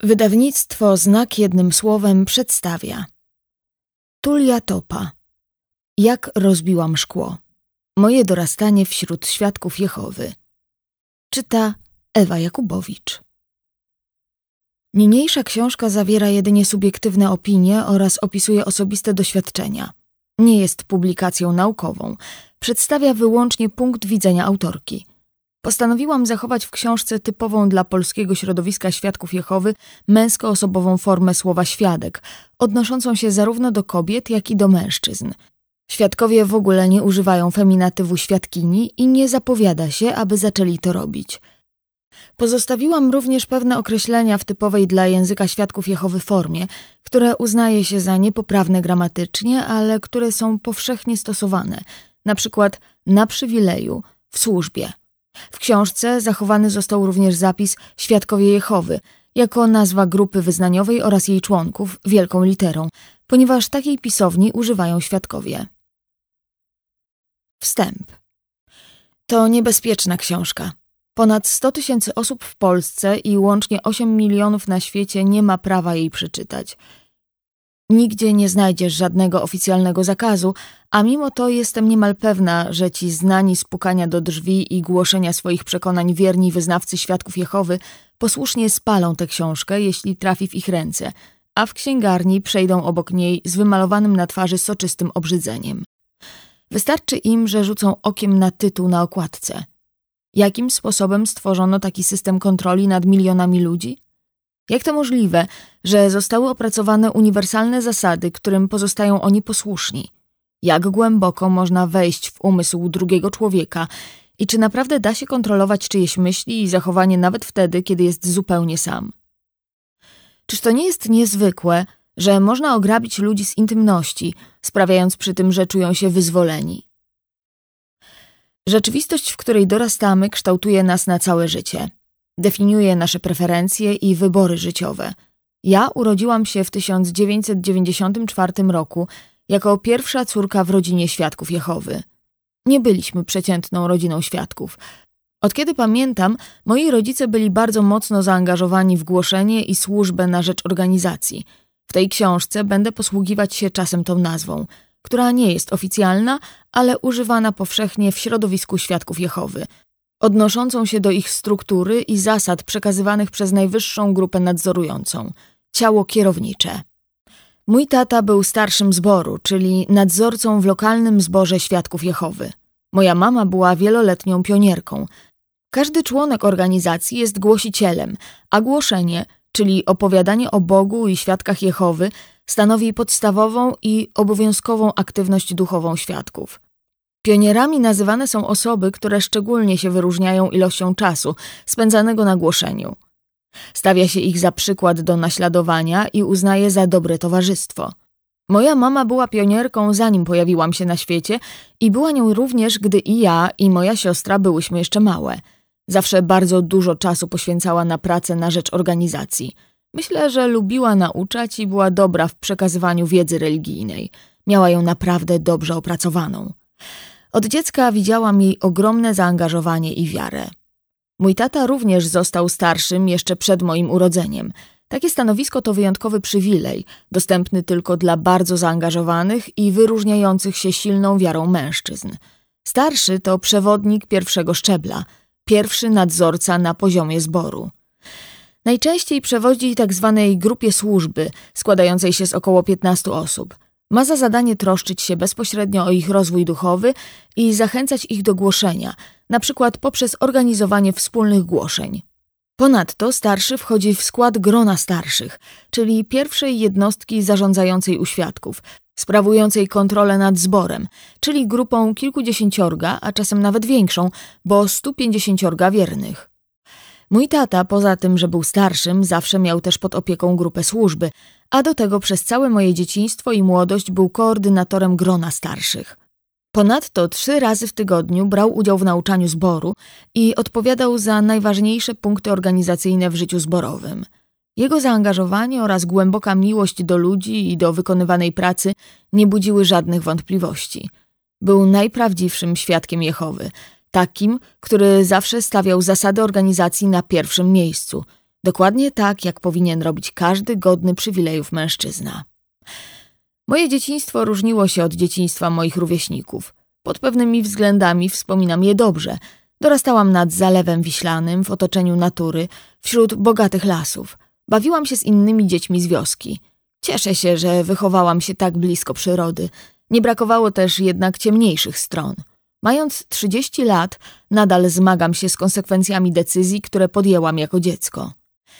Wydawnictwo Znak jednym słowem przedstawia Tulia Topa. Jak rozbiłam szkło. Moje dorastanie wśród świadków Jehowy. Czyta Ewa Jakubowicz. Niniejsza książka zawiera jedynie subiektywne opinie oraz opisuje osobiste doświadczenia. Nie jest publikacją naukową. Przedstawia wyłącznie punkt widzenia autorki. Postanowiłam zachować w książce typową dla polskiego środowiska świadków Jehowy męskoosobową formę słowa świadek, odnoszącą się zarówno do kobiet, jak i do mężczyzn. Świadkowie w ogóle nie używają feminatywu świadkini i nie zapowiada się, aby zaczęli to robić. Pozostawiłam również pewne określenia w typowej dla języka świadków Jehowy formie, które uznaje się za niepoprawne gramatycznie, ale które są powszechnie stosowane, na przykład na przywileju, w służbie. W książce zachowany został również zapis Świadkowie Jehowy, jako nazwa grupy wyznaniowej oraz jej członków, wielką literą, ponieważ takiej pisowni używają świadkowie. Wstęp. To niebezpieczna książka. Ponad 100 000 osób w Polsce i łącznie 8 milionów na świecie nie ma prawa jej przeczytać. Nigdzie nie znajdziesz żadnego oficjalnego zakazu, a mimo to jestem niemal pewna, że ci znani z pukania do drzwi i głoszenia swoich przekonań wierni wyznawcy świadków Jehowy posłusznie spalą tę książkę, jeśli trafi w ich ręce, a w księgarni przejdą obok niej z wymalowanym na twarzy soczystym obrzydzeniem. Wystarczy im, że rzucą okiem na tytuł na okładce. Jakim sposobem stworzono taki system kontroli nad milionami ludzi? Jak to możliwe, że zostały opracowane uniwersalne zasady, którym pozostają oni posłuszni? Jak głęboko można wejść w umysł drugiego człowieka i czy naprawdę da się kontrolować czyjeś myśli i zachowanie nawet wtedy, kiedy jest zupełnie sam? Czyż to nie jest niezwykłe, że można ograbić ludzi z intymności, sprawiając przy tym, że czują się wyzwoleni? Rzeczywistość, w której dorastamy, kształtuje nas na całe życie. Definiuje nasze preferencje i wybory życiowe. Ja urodziłam się w 1994 roku jako pierwsza córka w rodzinie świadków Jehowy. Nie byliśmy przeciętną rodziną świadków. Od kiedy pamiętam, moi rodzice byli bardzo mocno zaangażowani w głoszenie i służbę na rzecz organizacji. W tej książce będę posługiwać się czasem tą nazwą, która nie jest oficjalna, ale używana powszechnie w środowisku świadków Jehowy, odnoszącą się do ich struktury i zasad przekazywanych przez najwyższą grupę nadzorującą – ciało kierownicze. Mój tata był starszym zboru, czyli nadzorcą w lokalnym zborze świadków Jehowy. Moja mama była wieloletnią pionierką. Każdy członek organizacji jest głosicielem, a głoszenie, czyli opowiadanie o Bogu i świadkach Jehowy, stanowi podstawową i obowiązkową aktywność duchową świadków. Pionierami nazywane są osoby, które szczególnie się wyróżniają ilością czasu spędzanego na głoszeniu. Stawia się ich za przykład do naśladowania i uznaje za dobre towarzystwo. Moja mama była pionierką, zanim pojawiłam się na świecie i była nią również, gdy i ja, i moja siostra byłyśmy jeszcze małe. Zawsze bardzo dużo czasu poświęcała na pracę na rzecz organizacji. Myślę, że lubiła nauczać i była dobra w przekazywaniu wiedzy religijnej. Miała ją naprawdę dobrze opracowaną. Od dziecka widziałam jej ogromne zaangażowanie i wiarę. Mój tata również został starszym jeszcze przed moim urodzeniem. Takie stanowisko to wyjątkowy przywilej, dostępny tylko dla bardzo zaangażowanych i wyróżniających się silną wiarą mężczyzn. Starszy to przewodnik pierwszego szczebla, pierwszy nadzorca na poziomie zboru. Najczęściej przewodzi tzw. grupie służby, składającej się z około 15 osób. Ma za zadanie troszczyć się bezpośrednio o ich rozwój duchowy i zachęcać ich do głoszenia, na przykład poprzez organizowanie wspólnych głoszeń. Ponadto starszy wchodzi w skład grona starszych, czyli pierwszej jednostki zarządzającej u świadków, sprawującej kontrolę nad zborem, czyli grupą kilkudziesięciorga, a czasem nawet większą, bo 150 wiernych. Mój tata, poza tym, że był starszym, zawsze miał też pod opieką grupę służby, a do tego przez całe moje dzieciństwo i młodość był koordynatorem grona starszych. Ponadto 3 razy w tygodniu brał udział w nauczaniu zboru i odpowiadał za najważniejsze punkty organizacyjne w życiu zborowym. Jego zaangażowanie oraz głęboka miłość do ludzi i do wykonywanej pracy nie budziły żadnych wątpliwości. Był najprawdziwszym świadkiem Jehowy, takim, który zawsze stawiał zasady organizacji na pierwszym miejscu. Dokładnie tak, jak powinien robić każdy godny przywilejów mężczyzna. Moje dzieciństwo różniło się od dzieciństwa moich rówieśników. Pod pewnymi względami wspominam je dobrze. Dorastałam nad Zalewem Wiślanym, w otoczeniu natury, wśród bogatych lasów. Bawiłam się z innymi dziećmi z wioski. Cieszę się, że wychowałam się tak blisko przyrody. Nie brakowało też jednak ciemniejszych stron. Mając 30 lat, nadal zmagam się z konsekwencjami decyzji, które podjęłam jako dziecko.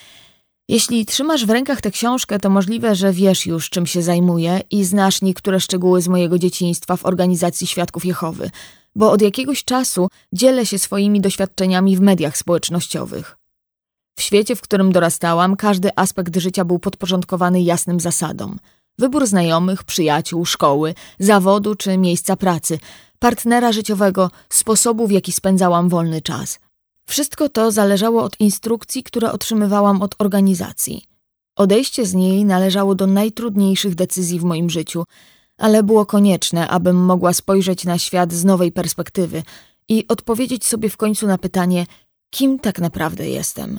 Jeśli trzymasz w rękach tę książkę, to możliwe, że wiesz już, czym się zajmuję i znasz niektóre szczegóły z mojego dzieciństwa w organizacji Świadków Jehowy, bo od jakiegoś czasu dzielę się swoimi doświadczeniami w mediach społecznościowych. W świecie, w którym dorastałam, każdy aspekt życia był podporządkowany jasnym zasadom. Wybór znajomych, przyjaciół, szkoły, zawodu czy miejsca pracy, partnera życiowego, sposobu, w jaki spędzałam wolny czas. Wszystko to zależało od instrukcji, które otrzymywałam od organizacji. Odejście z niej należało do najtrudniejszych decyzji w moim życiu, ale było konieczne, abym mogła spojrzeć na świat z nowej perspektywy i odpowiedzieć sobie w końcu na pytanie, kim tak naprawdę jestem.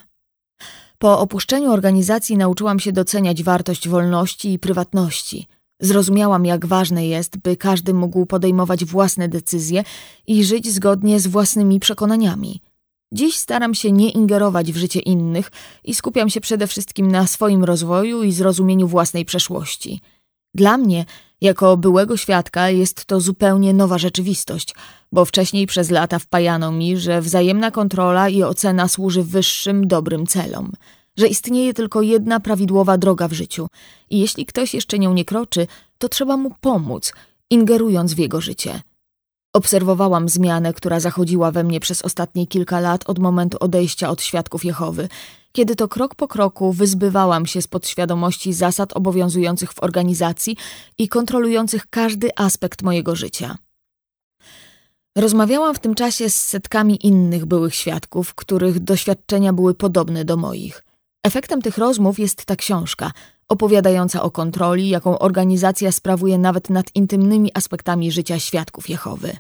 Po opuszczeniu organizacji nauczyłam się doceniać wartość wolności i prywatności. Zrozumiałam, jak ważne jest, by każdy mógł podejmować własne decyzje i żyć zgodnie z własnymi przekonaniami. Dziś staram się nie ingerować w życie innych i skupiam się przede wszystkim na swoim rozwoju i zrozumieniu własnej przeszłości. Dla mnie, jako byłego świadka, jest to zupełnie nowa rzeczywistość, bo wcześniej przez lata wpajano mi, że wzajemna kontrola i ocena służy wyższym, dobrym celom, że istnieje tylko jedna prawidłowa droga w życiu i jeśli ktoś jeszcze nią nie kroczy, to trzeba mu pomóc, ingerując w jego życie. Obserwowałam zmianę, która zachodziła we mnie przez ostatnie kilka lat od momentu odejścia od Świadków Jehowy, kiedy to krok po kroku wyzbywałam się z podświadomości zasad obowiązujących w organizacji i kontrolujących każdy aspekt mojego życia. Rozmawiałam w tym czasie z setkami innych byłych świadków, których doświadczenia były podobne do moich. Efektem tych rozmów jest ta książka, opowiadająca o kontroli, jaką organizacja sprawuje nawet nad intymnymi aspektami życia Świadków Jehowy.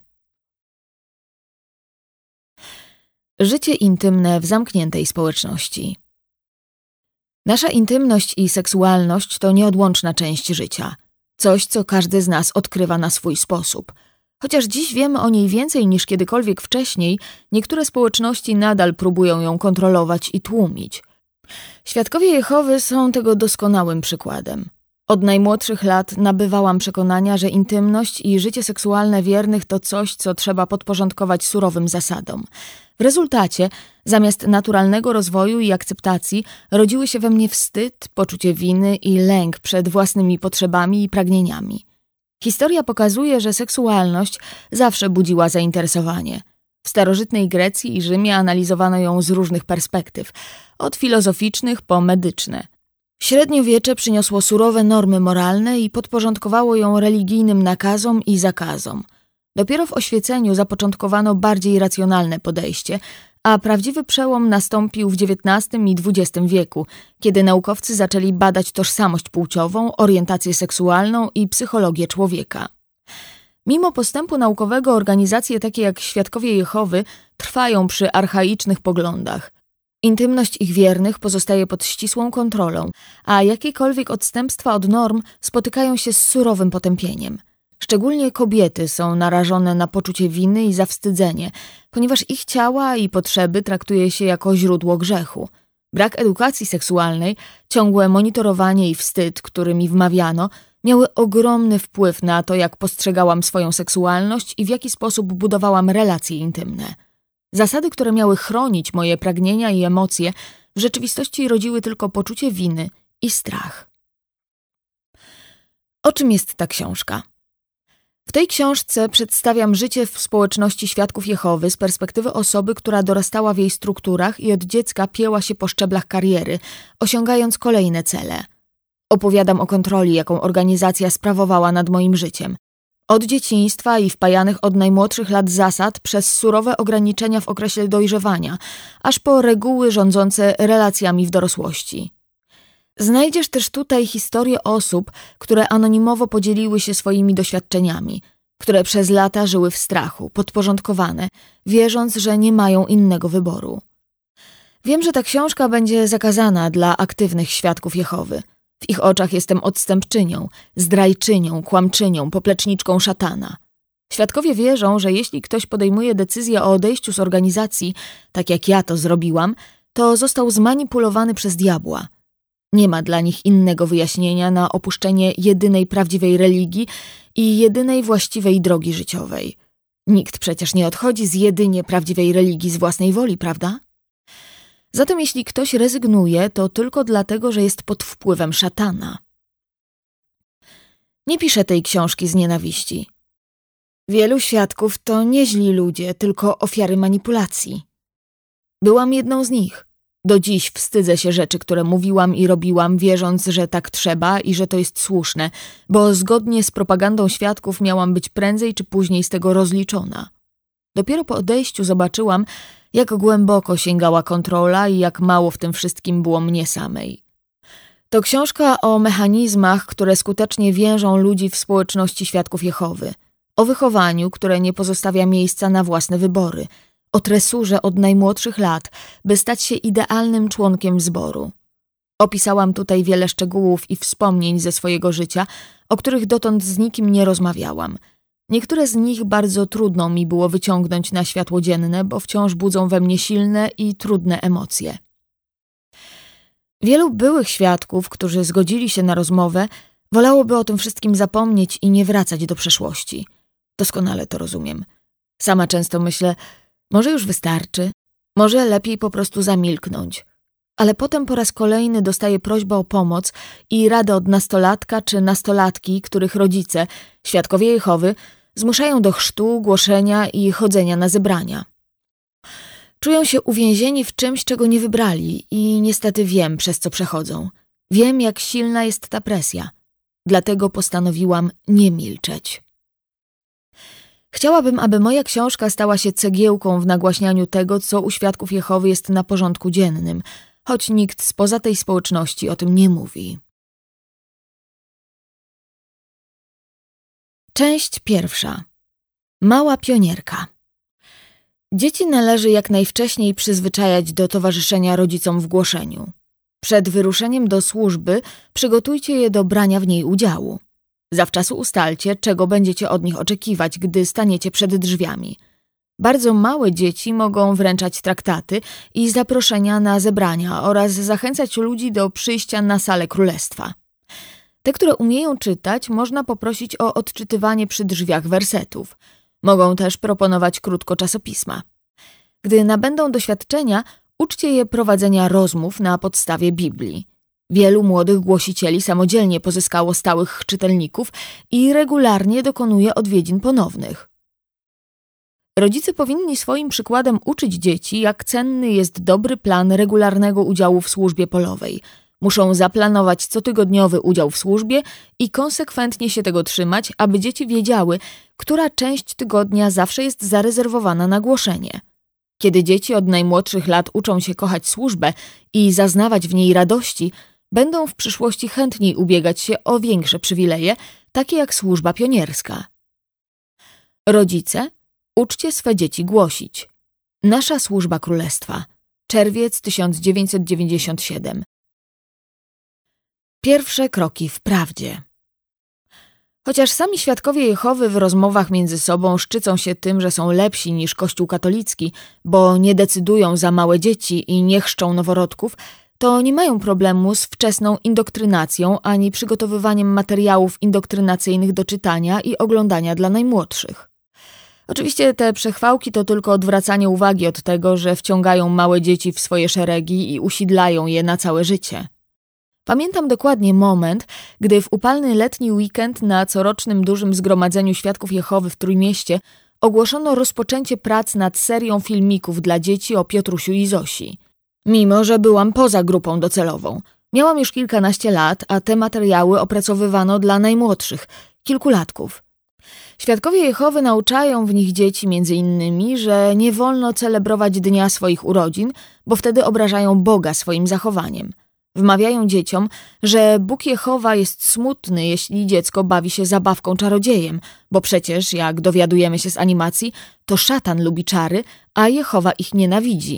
Życie intymne w zamkniętej społeczności. Nasza intymność i seksualność to nieodłączna część życia. Coś, co każdy z nas odkrywa na swój sposób. Chociaż dziś wiemy o niej więcej niż kiedykolwiek wcześniej, niektóre społeczności nadal próbują ją kontrolować i tłumić. Świadkowie Jehowy są tego doskonałym przykładem. Od najmłodszych lat nabywałam przekonania, że intymność i życie seksualne wiernych to coś, co trzeba podporządkować surowym zasadom. W rezultacie, zamiast naturalnego rozwoju i akceptacji, rodziły się we mnie wstyd, poczucie winy i lęk przed własnymi potrzebami i pragnieniami. Historia pokazuje, że seksualność zawsze budziła zainteresowanie. W starożytnej Grecji i Rzymie analizowano ją z różnych perspektyw, od filozoficznych po medyczne. Średniowiecze przyniosło surowe normy moralne i podporządkowało ją religijnym nakazom i zakazom. Dopiero w oświeceniu zapoczątkowano bardziej racjonalne podejście, a prawdziwy przełom nastąpił w XIX i XX wieku, kiedy naukowcy zaczęli badać tożsamość płciową, orientację seksualną i psychologię człowieka. Mimo postępu naukowego organizacje takie jak Świadkowie Jehowy trwają przy archaicznych poglądach. Intymność ich wiernych pozostaje pod ścisłą kontrolą, a jakiekolwiek odstępstwa od norm spotykają się z surowym potępieniem. Szczególnie kobiety są narażone na poczucie winy i zawstydzenie, ponieważ ich ciała i potrzeby traktuje się jako źródło grzechu. Brak edukacji seksualnej, ciągłe monitorowanie i wstyd, który mi wmawiano, miały ogromny wpływ na to, jak postrzegałam swoją seksualność i w jaki sposób budowałam relacje intymne. Zasady, które miały chronić moje pragnienia i emocje, w rzeczywistości rodziły tylko poczucie winy i strach. O czym jest ta książka? W tej książce przedstawiam życie w społeczności Świadków Jehowy z perspektywy osoby, która dorastała w jej strukturach i od dziecka pięła się po szczeblach kariery, osiągając kolejne cele. Opowiadam o kontroli, jaką organizacja sprawowała nad moim życiem. Od dzieciństwa i wpajanych od najmłodszych lat zasad przez surowe ograniczenia w okresie dojrzewania, aż po reguły rządzące relacjami w dorosłości. Znajdziesz też tutaj historie osób, które anonimowo podzieliły się swoimi doświadczeniami, które przez lata żyły w strachu, podporządkowane, wierząc, że nie mają innego wyboru. Wiem, że ta książka będzie zakazana dla aktywnych świadków Jehowy. W ich oczach jestem odstępczynią, zdrajczynią, kłamczynią, popleczniczką szatana. Świadkowie wierzą, że jeśli ktoś podejmuje decyzję o odejściu z organizacji, tak jak ja to zrobiłam, to został zmanipulowany przez diabła. Nie ma dla nich innego wyjaśnienia na opuszczenie jedynej prawdziwej religii i jedynej właściwej drogi życiowej. Nikt przecież nie odchodzi z jedynie prawdziwej religii z własnej woli, prawda? Zatem jeśli ktoś rezygnuje, to tylko dlatego, że jest pod wpływem szatana. Nie piszę tej książki z nienawiści. Wielu świadków to nie źli ludzie, tylko ofiary manipulacji. Byłam jedną z nich. Do dziś wstydzę się rzeczy, które mówiłam i robiłam, wierząc, że tak trzeba i że to jest słuszne, bo zgodnie z propagandą świadków miałam być prędzej czy później z tego rozliczona. Dopiero po odejściu zobaczyłam, jak głęboko sięgała kontrola i jak mało w tym wszystkim było mnie samej. To książka o mechanizmach, które skutecznie więżą ludzi w społeczności świadków Jehowy, o wychowaniu, które nie pozostawia miejsca na własne wybory, o tresurze od najmłodszych lat, by stać się idealnym członkiem zboru. Opisałam tutaj wiele szczegółów i wspomnień ze swojego życia, o których dotąd z nikim nie rozmawiałam. Niektóre z nich bardzo trudno mi było wyciągnąć na światło dzienne, bo wciąż budzą we mnie silne i trudne emocje. Wielu byłych świadków, którzy zgodzili się na rozmowę, wolałoby o tym wszystkim zapomnieć i nie wracać do przeszłości. Doskonale to rozumiem. Sama często myślę, może już wystarczy, może lepiej po prostu zamilknąć. Ale potem po raz kolejny dostaję prośbę o pomoc i radę od nastolatka czy nastolatki, których rodzice, świadkowie Jehowy, zmuszają do chrztu, głoszenia i chodzenia na zebrania. Czują się uwięzieni w czymś, czego nie wybrali i niestety wiem, przez co przechodzą. Wiem, jak silna jest ta presja. Dlatego postanowiłam nie milczeć. Chciałabym, aby moja książka stała się cegiełką w nagłaśnianiu tego, co u świadków Jehowy jest na porządku dziennym, choć nikt spoza tej społeczności o tym nie mówi. Część pierwsza. Mała pionierka. Dzieci należy jak najwcześniej przyzwyczajać do towarzyszenia rodzicom w głoszeniu. Przed wyruszeniem do służby przygotujcie je do brania w niej udziału. Zawczasu ustalcie, czego będziecie od nich oczekiwać, gdy staniecie przed drzwiami. Bardzo małe dzieci mogą wręczać traktaty i zaproszenia na zebrania oraz zachęcać ludzi do przyjścia na salę królestwa. Te, które umieją czytać, można poprosić o odczytywanie przy drzwiach wersetów. Mogą też proponować krótko czasopisma. Gdy nabędą doświadczenia, uczcie je prowadzenia rozmów na podstawie Biblii. Wielu młodych głosicieli samodzielnie pozyskało stałych czytelników i regularnie dokonuje odwiedzin ponownych. Rodzice powinni swoim przykładem uczyć dzieci, jak cenny jest dobry plan regularnego udziału w służbie polowej. Muszą zaplanować cotygodniowy udział w służbie i konsekwentnie się tego trzymać, aby dzieci wiedziały, która część tygodnia zawsze jest zarezerwowana na głoszenie. Kiedy dzieci od najmłodszych lat uczą się kochać służbę i zaznawać w niej radości, będą w przyszłości chętniej ubiegać się o większe przywileje, takie jak służba pionierska. Rodzice, uczcie swe dzieci głosić. Nasza służba królestwa. Czerwiec 1997. Pierwsze kroki w prawdzie. Chociaż sami świadkowie Jehowy w rozmowach między sobą szczycą się tym, że są lepsi niż Kościół katolicki, bo nie decydują za małe dzieci i nie chrzczą noworodków, to nie mają problemu z wczesną indoktrynacją ani przygotowywaniem materiałów indoktrynacyjnych do czytania i oglądania dla najmłodszych. Oczywiście te przechwałki to tylko odwracanie uwagi od tego, że wciągają małe dzieci w swoje szeregi i usidlają je na całe życie. Pamiętam dokładnie moment, gdy w upalny letni weekend na corocznym dużym zgromadzeniu Świadków Jehowy w Trójmieście ogłoszono rozpoczęcie prac nad serią filmików dla dzieci o Piotrusiu i Zosi. Mimo że byłam poza grupą docelową. Miałam już kilkanaście lat, a te materiały opracowywano dla najmłodszych, kilkulatków. Świadkowie Jehowy nauczają w nich dzieci między innymi, że nie wolno celebrować dnia swoich urodzin, bo wtedy obrażają Boga swoim zachowaniem. Wmawiają dzieciom, że Bóg Jehowa jest smutny, jeśli dziecko bawi się zabawką czarodziejem, bo przecież, jak dowiadujemy się z animacji, to szatan lubi czary, a Jehowa ich nienawidzi,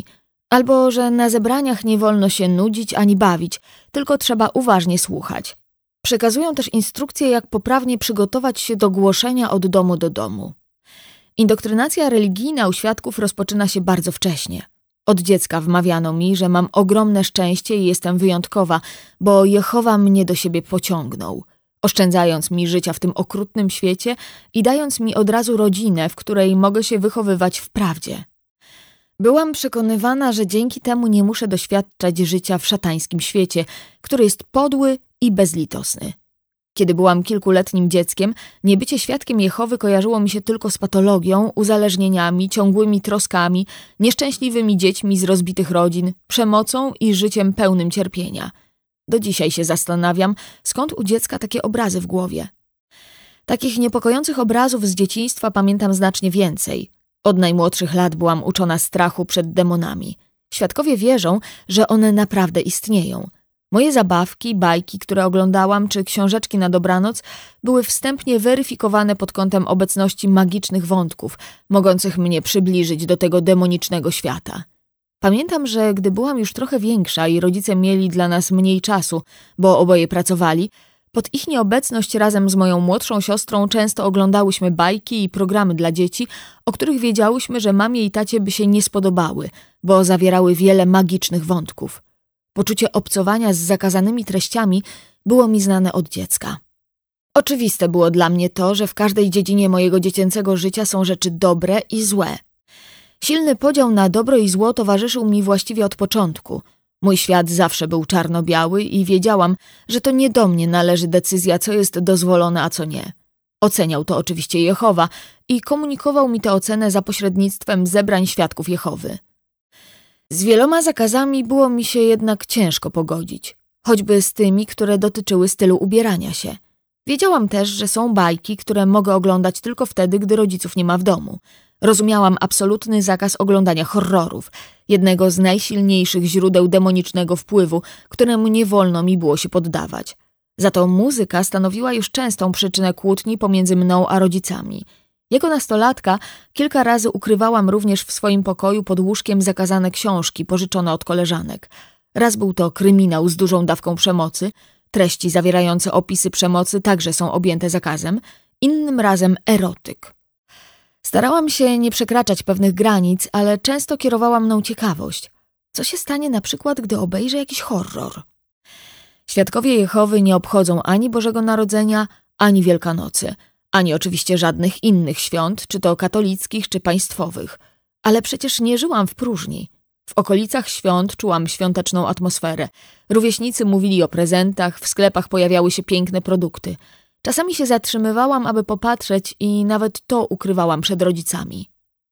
Albo że na zebraniach nie wolno się nudzić ani bawić, tylko trzeba uważnie słuchać. Przekazują też instrukcje, jak poprawnie przygotować się do głoszenia od domu do domu. Indoktrynacja religijna u świadków rozpoczyna się bardzo wcześnie. Od dziecka wmawiano mi, że mam ogromne szczęście i jestem wyjątkowa, bo Jehowa mnie do siebie pociągnął, oszczędzając mi życia w tym okrutnym świecie i dając mi od razu rodzinę, w której mogę się wychowywać w prawdzie. Byłam przekonywana, że dzięki temu nie muszę doświadczać życia w szatańskim świecie, który jest podły i bezlitosny. Kiedy byłam kilkuletnim dzieckiem, niebycie świadkiem Jehowy kojarzyło mi się tylko z patologią, uzależnieniami, ciągłymi troskami, nieszczęśliwymi dziećmi z rozbitych rodzin, przemocą i życiem pełnym cierpienia. Do dzisiaj się zastanawiam, skąd u dziecka takie obrazy w głowie. Takich niepokojących obrazów z dzieciństwa pamiętam znacznie więcej. Od najmłodszych lat byłam uczona strachu przed demonami. Świadkowie wierzą, że one naprawdę istnieją. Moje zabawki, bajki, które oglądałam, czy książeczki na dobranoc były wstępnie weryfikowane pod kątem obecności magicznych wątków, mogących mnie przybliżyć do tego demonicznego świata. Pamiętam, że gdy byłam już trochę większa i rodzice mieli dla nas mniej czasu, bo oboje pracowali, pod ich nieobecność razem z moją młodszą siostrą często oglądałyśmy bajki i programy dla dzieci, o których wiedziałyśmy, że mamie i tacie by się nie spodobały, bo zawierały wiele magicznych wątków. Poczucie obcowania z zakazanymi treściami było mi znane od dziecka. Oczywiste było dla mnie to, że w każdej dziedzinie mojego dziecięcego życia są rzeczy dobre i złe. Silny podział na dobro i zło towarzyszył mi właściwie od początku. Mój świat zawsze był czarno-biały i wiedziałam, że to nie do mnie należy decyzja, co jest dozwolone, a co nie. Oceniał to oczywiście Jehowa i komunikował mi tę ocenę za pośrednictwem zebrań świadków Jehowy. Z wieloma zakazami było mi się jednak ciężko pogodzić, choćby z tymi, które dotyczyły stylu ubierania się. Wiedziałam też, że są bajki, które mogę oglądać tylko wtedy, gdy rodziców nie ma w domu. Rozumiałam absolutny zakaz oglądania horrorów, jednego z najsilniejszych źródeł demonicznego wpływu, któremu nie wolno mi było się poddawać. Za to muzyka stanowiła już częstą przyczynę kłótni pomiędzy mną a rodzicami. Jako nastolatka kilka razy ukrywałam również w swoim pokoju pod łóżkiem zakazane książki pożyczone od koleżanek. Raz był to kryminał z dużą dawką przemocy, treści zawierające opisy przemocy także są objęte zakazem, innym razem erotyk. Starałam się nie przekraczać pewnych granic, ale często kierowała mną ciekawość. Co się stanie na przykład, gdy obejrzę jakiś horror? Świadkowie Jehowy nie obchodzą ani Bożego Narodzenia, ani Wielkanocy, ani oczywiście żadnych innych świąt, czy to katolickich, czy państwowych. Ale przecież nie żyłam w próżni. W okolicach świąt czułam świąteczną atmosferę. Rówieśnicy mówili o prezentach, w sklepach pojawiały się piękne produkty. Czasami się zatrzymywałam, aby popatrzeć i nawet to ukrywałam przed rodzicami.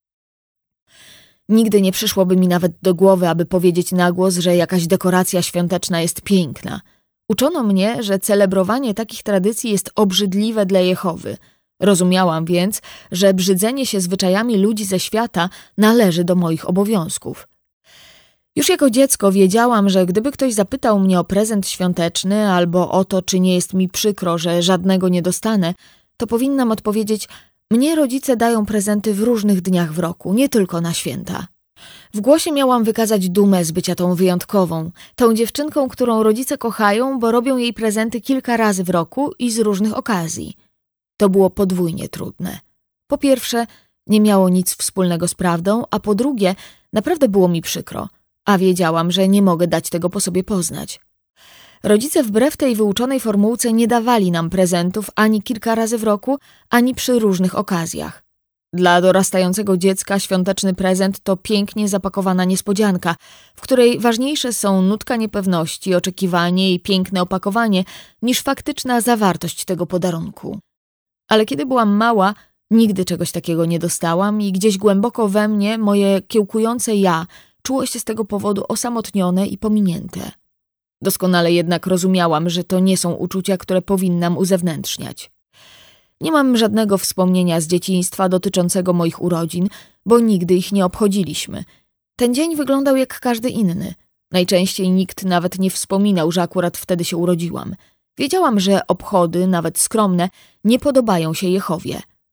Nigdy nie przyszłoby mi nawet do głowy, aby powiedzieć na głos, że jakaś dekoracja świąteczna jest piękna. Uczono mnie, że celebrowanie takich tradycji jest obrzydliwe dla Jehowy. Rozumiałam więc, że brzydzenie się zwyczajami ludzi ze świata należy do moich obowiązków. Już jako dziecko wiedziałam, że gdyby ktoś zapytał mnie o prezent świąteczny albo o to, czy nie jest mi przykro, że żadnego nie dostanę, to powinnam odpowiedzieć: mnie rodzice dają prezenty w różnych dniach w roku, nie tylko na święta. W głosie miałam wykazać dumę z bycia tą wyjątkową, tą dziewczynką, którą rodzice kochają, bo robią jej prezenty kilka razy w roku i z różnych okazji. To było podwójnie trudne. Po pierwsze, nie miało nic wspólnego z prawdą, a po drugie, naprawdę było mi przykro, a wiedziałam, że nie mogę dać tego po sobie poznać. Rodzice wbrew tej wyuczonej formułce nie dawali nam prezentów ani kilka razy w roku, ani przy różnych okazjach. Dla dorastającego dziecka świąteczny prezent to pięknie zapakowana niespodzianka, w której ważniejsze są nutka niepewności, oczekiwanie i piękne opakowanie, niż faktyczna zawartość tego podarunku. Ale kiedy byłam mała, nigdy czegoś takiego nie dostałam i gdzieś głęboko we mnie moje kiełkujące ja czuło się z tego powodu osamotnione i pominięte. Doskonale jednak rozumiałam, że to nie są uczucia, które powinnam uzewnętrzniać. Nie mam żadnego wspomnienia z dzieciństwa dotyczącego moich urodzin, bo nigdy ich nie obchodziliśmy. Ten dzień wyglądał jak każdy inny. Najczęściej nikt nawet nie wspominał, że akurat wtedy się urodziłam. Wiedziałam, że obchody, nawet skromne, nie podobają się Jehowie.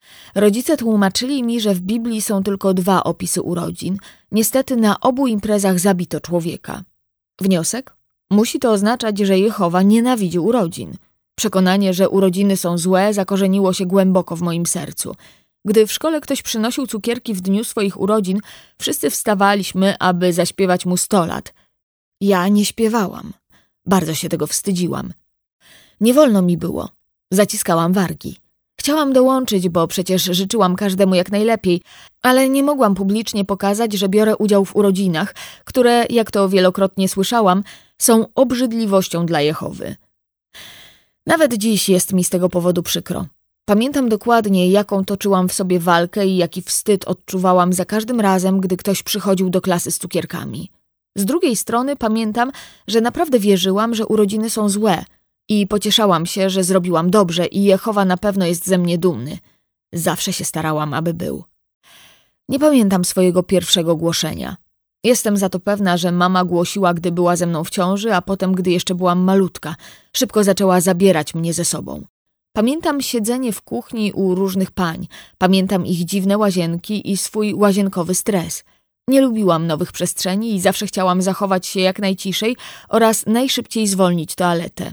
Rodzice tłumaczyli mi, że w Biblii są tylko 2 opisy urodzin. Niestety na obu imprezach zabito człowieka. Wniosek? Musi to oznaczać, że Jehowa nienawidzi urodzin. Przekonanie, że urodziny są złe, zakorzeniło się głęboko w moim sercu. Gdy w szkole ktoś przynosił cukierki w dniu swoich urodzin, wszyscy wstawaliśmy, aby zaśpiewać mu 100 lat. Ja nie śpiewałam. Bardzo się tego wstydziłam. Nie wolno mi było. Zaciskałam wargi. Chciałam dołączyć, bo przecież życzyłam każdemu jak najlepiej, ale nie mogłam publicznie pokazać, że biorę udział w urodzinach, które, jak to wielokrotnie słyszałam, są obrzydliwością dla Jehowy. Nawet dziś jest mi z tego powodu przykro. Pamiętam dokładnie, jaką toczyłam w sobie walkę i jaki wstyd odczuwałam za każdym razem, gdy ktoś przychodził do klasy z cukierkami. Z drugiej strony pamiętam, że naprawdę wierzyłam, że urodziny są złe i pocieszałam się, że zrobiłam dobrze i Jehowa na pewno jest ze mnie dumny. Zawsze się starałam, aby był. Nie pamiętam swojego pierwszego głoszenia. Jestem za to pewna, że mama głosiła, gdy była ze mną w ciąży, a potem, gdy jeszcze byłam malutka. Szybko zaczęła zabierać mnie ze sobą. Pamiętam siedzenie w kuchni u różnych pań. Pamiętam ich dziwne łazienki i swój łazienkowy stres. Nie lubiłam nowych przestrzeni i zawsze chciałam zachować się jak najciszej oraz najszybciej zwolnić toaletę.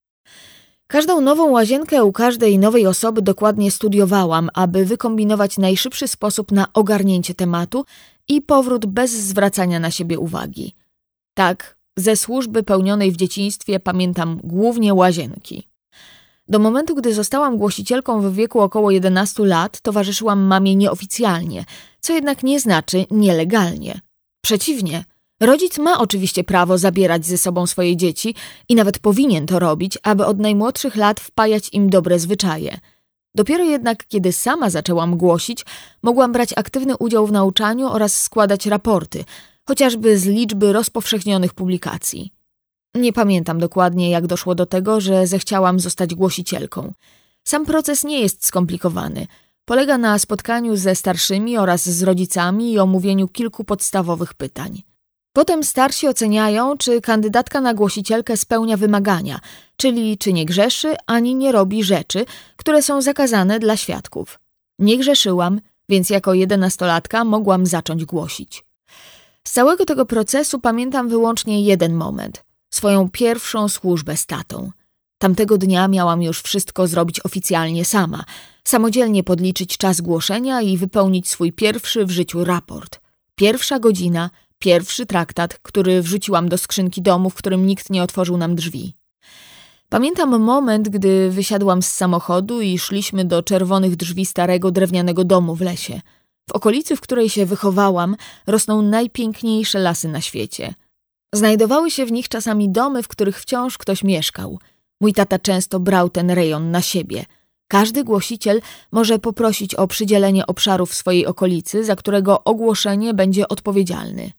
Każdą nową łazienkę u każdej nowej osoby dokładnie studiowałam, aby wykombinować najszybszy sposób na ogarnięcie tematu i powrót bez zwracania na siebie uwagi. Tak, ze służby pełnionej w dzieciństwie pamiętam głównie łazienki. Do momentu, gdy zostałam głosicielką w wieku około 11 lat, towarzyszyłam mamie nieoficjalnie, co jednak nie znaczy nielegalnie. Przeciwnie, rodzic ma oczywiście prawo zabierać ze sobą swoje dzieci i nawet powinien to robić, aby od najmłodszych lat wpajać im dobre zwyczaje. Dopiero jednak, kiedy sama zaczęłam głosić, mogłam brać aktywny udział w nauczaniu oraz składać raporty, chociażby z liczby rozpowszechnionych publikacji. Nie pamiętam dokładnie, jak doszło do tego, że zechciałam zostać głosicielką. Sam proces nie jest skomplikowany. Polega na spotkaniu ze starszymi oraz z rodzicami i omówieniu kilku podstawowych pytań. Potem starsi oceniają, czy kandydatka na głosicielkę spełnia wymagania, czyli czy nie grzeszy, ani nie robi rzeczy, które są zakazane dla świadków. Nie grzeszyłam, więc jako 11-latka mogłam zacząć głosić. Z całego tego procesu pamiętam wyłącznie jeden moment – swoją pierwszą służbę z tatą. Tamtego dnia miałam już wszystko zrobić oficjalnie sama, samodzielnie podliczyć czas głoszenia i wypełnić swój pierwszy w życiu raport. Pierwsza godzina, pierwszy traktat, który wrzuciłam do skrzynki domu, w którym nikt nie otworzył nam drzwi. Pamiętam moment, gdy wysiadłam z samochodu i szliśmy do czerwonych drzwi starego drewnianego domu w lesie. W okolicy, w której się wychowałam, rosną najpiękniejsze lasy na świecie. Znajdowały się w nich czasami domy, w których wciąż ktoś mieszkał. Mój tata często brał ten rejon na siebie. Każdy głosiciel może poprosić o przydzielenie obszaru w swojej okolicy, za którego ogłoszenie będzie odpowiedzialny.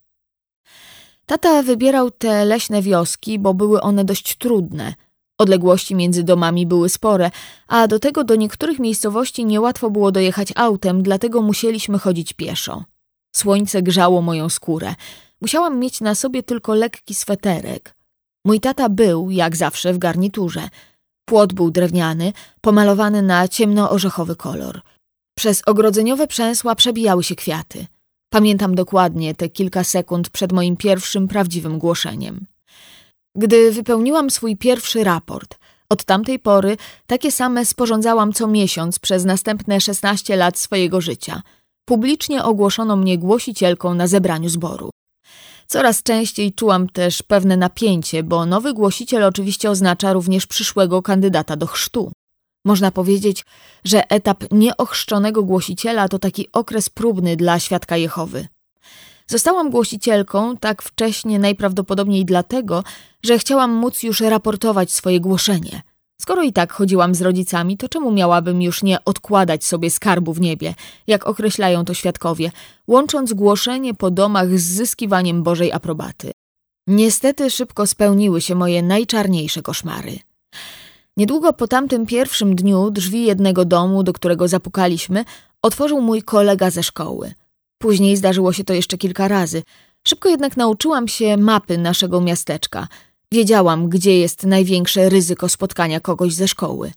Tata wybierał te leśne wioski, bo były one dość trudne. Odległości między domami były spore, a do tego do niektórych miejscowości niełatwo było dojechać autem, dlatego musieliśmy chodzić pieszo. Słońce grzało moją skórę. Musiałam mieć na sobie tylko lekki sweterek. Mój tata był, jak zawsze, w garniturze. Płot był drewniany, pomalowany na ciemno-orzechowy kolor. Przez ogrodzeniowe przęsła przebijały się kwiaty. Pamiętam dokładnie te kilka sekund przed moim pierwszym prawdziwym głoszeniem. Gdy wypełniłam swój pierwszy raport, od tamtej pory takie same sporządzałam co miesiąc przez następne 16 lat swojego życia. Publicznie ogłoszono mnie głosicielką na zebraniu zboru. Coraz częściej czułam też pewne napięcie, bo nowy głosiciel oczywiście oznacza również przyszłego kandydata do chrztu. Można powiedzieć, że etap nieochrzczonego głosiciela to taki okres próbny dla świadka Jehowy. Zostałam głosicielką tak wcześnie najprawdopodobniej dlatego, że chciałam móc już raportować swoje głoszenie. Skoro i tak chodziłam z rodzicami, to czemu miałabym już nie odkładać sobie skarbu w niebie, jak określają to świadkowie, łącząc głoszenie po domach z zyskiwaniem Bożej aprobaty? Niestety szybko spełniły się moje najczarniejsze koszmary. Niedługo po tamtym pierwszym dniu drzwi jednego domu, do którego zapukaliśmy, otworzył mój kolega ze szkoły. Później zdarzyło się to jeszcze kilka razy. Szybko jednak nauczyłam się mapy naszego miasteczka. Wiedziałam, gdzie jest największe ryzyko spotkania kogoś ze szkoły.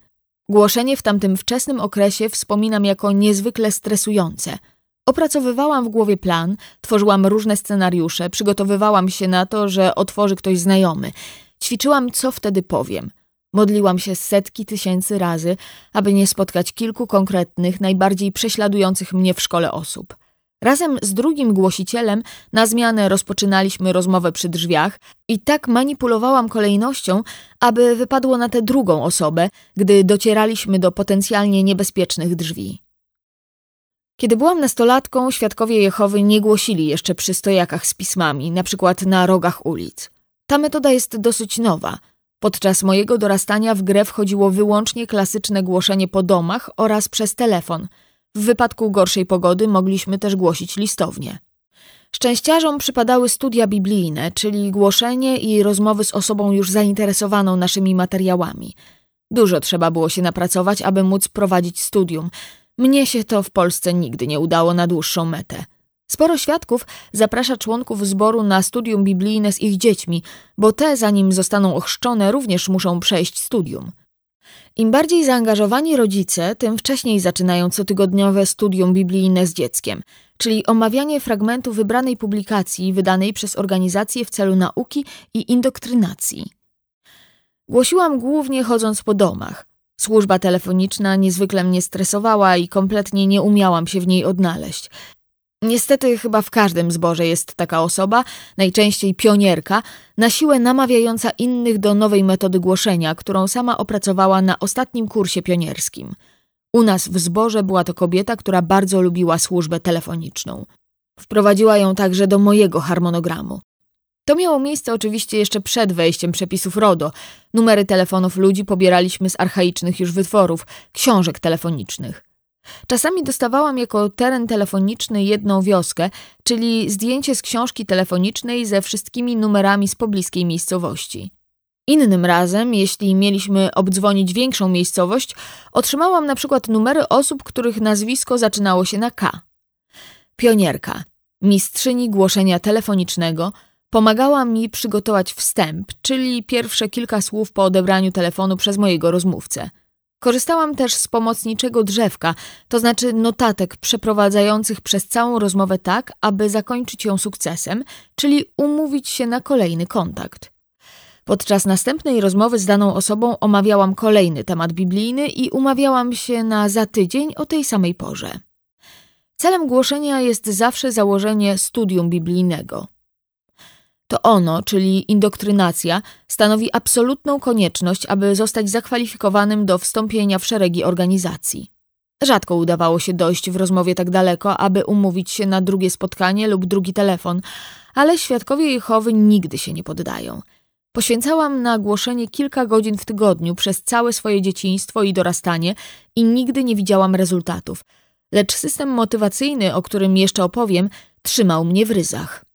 Głoszenie w tamtym wczesnym okresie wspominam jako niezwykle stresujące. Opracowywałam w głowie plan, tworzyłam różne scenariusze, przygotowywałam się na to, że otworzy ktoś znajomy. Ćwiczyłam, co wtedy powiem. Modliłam się setki tysięcy razy, aby nie spotkać kilku konkretnych, najbardziej prześladujących mnie w szkole osób. Razem z drugim głosicielem na zmianę rozpoczynaliśmy rozmowę przy drzwiach i tak manipulowałam kolejnością, aby wypadło na tę drugą osobę, gdy docieraliśmy do potencjalnie niebezpiecznych drzwi. Kiedy byłam nastolatką, świadkowie Jehowy nie głosili jeszcze przy stojakach z pismami, na przykład na rogach ulic. Ta metoda jest dosyć nowa. Podczas mojego dorastania w grę wchodziło wyłącznie klasyczne głoszenie po domach oraz przez telefon. W wypadku gorszej pogody mogliśmy też głosić listownie. Szczęściarzom przypadały studia biblijne, czyli głoszenie i rozmowy z osobą już zainteresowaną naszymi materiałami. Dużo trzeba było się napracować, aby móc prowadzić studium. Mnie się to w Polsce nigdy nie udało na dłuższą metę. Sporo świadków zaprasza członków zboru na studium biblijne z ich dziećmi, bo te, zanim zostaną ochrzczone, również muszą przejść studium. Im bardziej zaangażowani rodzice, tym wcześniej zaczynają cotygodniowe studium biblijne z dzieckiem, czyli omawianie fragmentu wybranej publikacji wydanej przez organizację w celu nauki i indoktrinacji. Głosiłam głównie chodząc po domach. Służba telefoniczna niezwykle mnie stresowała i kompletnie nie umiałam się w niej odnaleźć. Niestety chyba w każdym zborze jest taka osoba, najczęściej pionierka, na siłę namawiająca innych do nowej metody głoszenia, którą sama opracowała na ostatnim kursie pionierskim. U nas w zborze była to kobieta, która bardzo lubiła służbę telefoniczną. Wprowadziła ją także do mojego harmonogramu. To miało miejsce oczywiście jeszcze przed wejściem przepisów RODO. Numery telefonów ludzi pobieraliśmy z archaicznych już wytworów, książek telefonicznych. Czasami dostawałam jako teren telefoniczny jedną wioskę, czyli zdjęcie z książki telefonicznej ze wszystkimi numerami z pobliskiej miejscowości. Innym razem, jeśli mieliśmy obdzwonić większą miejscowość, otrzymałam na przykład numery osób, których nazwisko zaczynało się na K. Pionierka, mistrzyni głoszenia telefonicznego, pomagała mi przygotować wstęp, czyli pierwsze kilka słów po odebraniu telefonu przez mojego rozmówcę. Korzystałam też z pomocniczego drzewka, to znaczy notatek przeprowadzających przez całą rozmowę tak, aby zakończyć ją sukcesem, czyli umówić się na kolejny kontakt. Podczas następnej rozmowy z daną osobą omawiałam kolejny temat biblijny i umawiałam się na za tydzień o tej samej porze. Celem głoszenia jest zawsze założenie studium biblijnego. To ono, czyli indoktrynacja, stanowi absolutną konieczność, aby zostać zakwalifikowanym do wstąpienia w szeregi organizacji. Rzadko udawało się dojść w rozmowie tak daleko, aby umówić się na drugie spotkanie lub drugi telefon, ale świadkowie Jehowy nigdy się nie poddają. Poświęcałam na głoszenie kilka godzin w tygodniu przez całe swoje dzieciństwo i dorastanie i nigdy nie widziałam rezultatów, lecz system motywacyjny, o którym jeszcze opowiem, trzymał mnie w ryzach.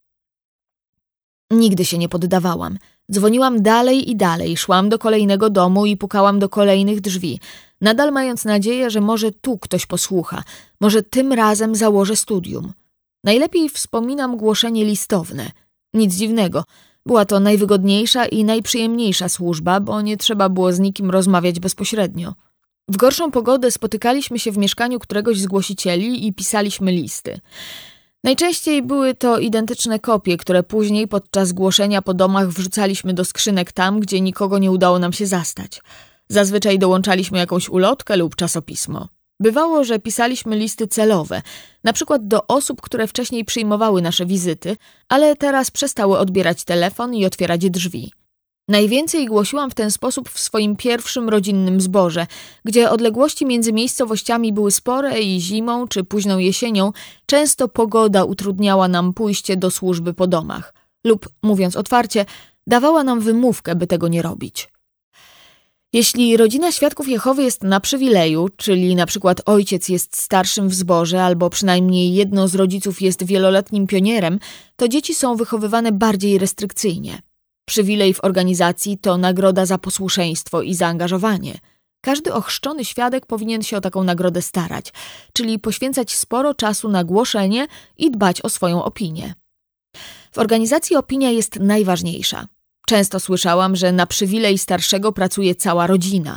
Nigdy się nie poddawałam. Dzwoniłam dalej i dalej, szłam do kolejnego domu i pukałam do kolejnych drzwi, nadal mając nadzieję, że może tu ktoś posłucha, może tym razem założę studium. Najlepiej wspominam głoszenie listowne. Nic dziwnego, była to najwygodniejsza i najprzyjemniejsza służba, bo nie trzeba było z nikim rozmawiać bezpośrednio. W gorszą pogodę spotykaliśmy się w mieszkaniu któregoś z głosicieli i pisaliśmy listy. Najczęściej były to identyczne kopie, które później podczas głoszenia po domach wrzucaliśmy do skrzynek tam, gdzie nikogo nie udało nam się zastać. Zazwyczaj dołączaliśmy jakąś ulotkę lub czasopismo. Bywało, że pisaliśmy listy celowe, na przykład do osób, które wcześniej przyjmowały nasze wizyty, ale teraz przestały odbierać telefon i otwierać drzwi. Najwięcej głosiłam w ten sposób w swoim pierwszym rodzinnym zborze, gdzie odległości między miejscowościami były spore i zimą czy późną jesienią często pogoda utrudniała nam pójście do służby po domach lub, mówiąc otwarcie, dawała nam wymówkę, by tego nie robić. Jeśli rodzina świadków Jehowy jest na przywileju, czyli na przykład ojciec jest starszym w zborze albo przynajmniej jedno z rodziców jest wieloletnim pionierem, to dzieci są wychowywane bardziej restrykcyjnie. Przywilej w organizacji to nagroda za posłuszeństwo i zaangażowanie. Każdy ochrzczony świadek powinien się o taką nagrodę starać, czyli poświęcać sporo czasu na głoszenie i dbać o swoją opinię. W organizacji opinia jest najważniejsza. Często słyszałam, że na przywilej starszego pracuje cała rodzina.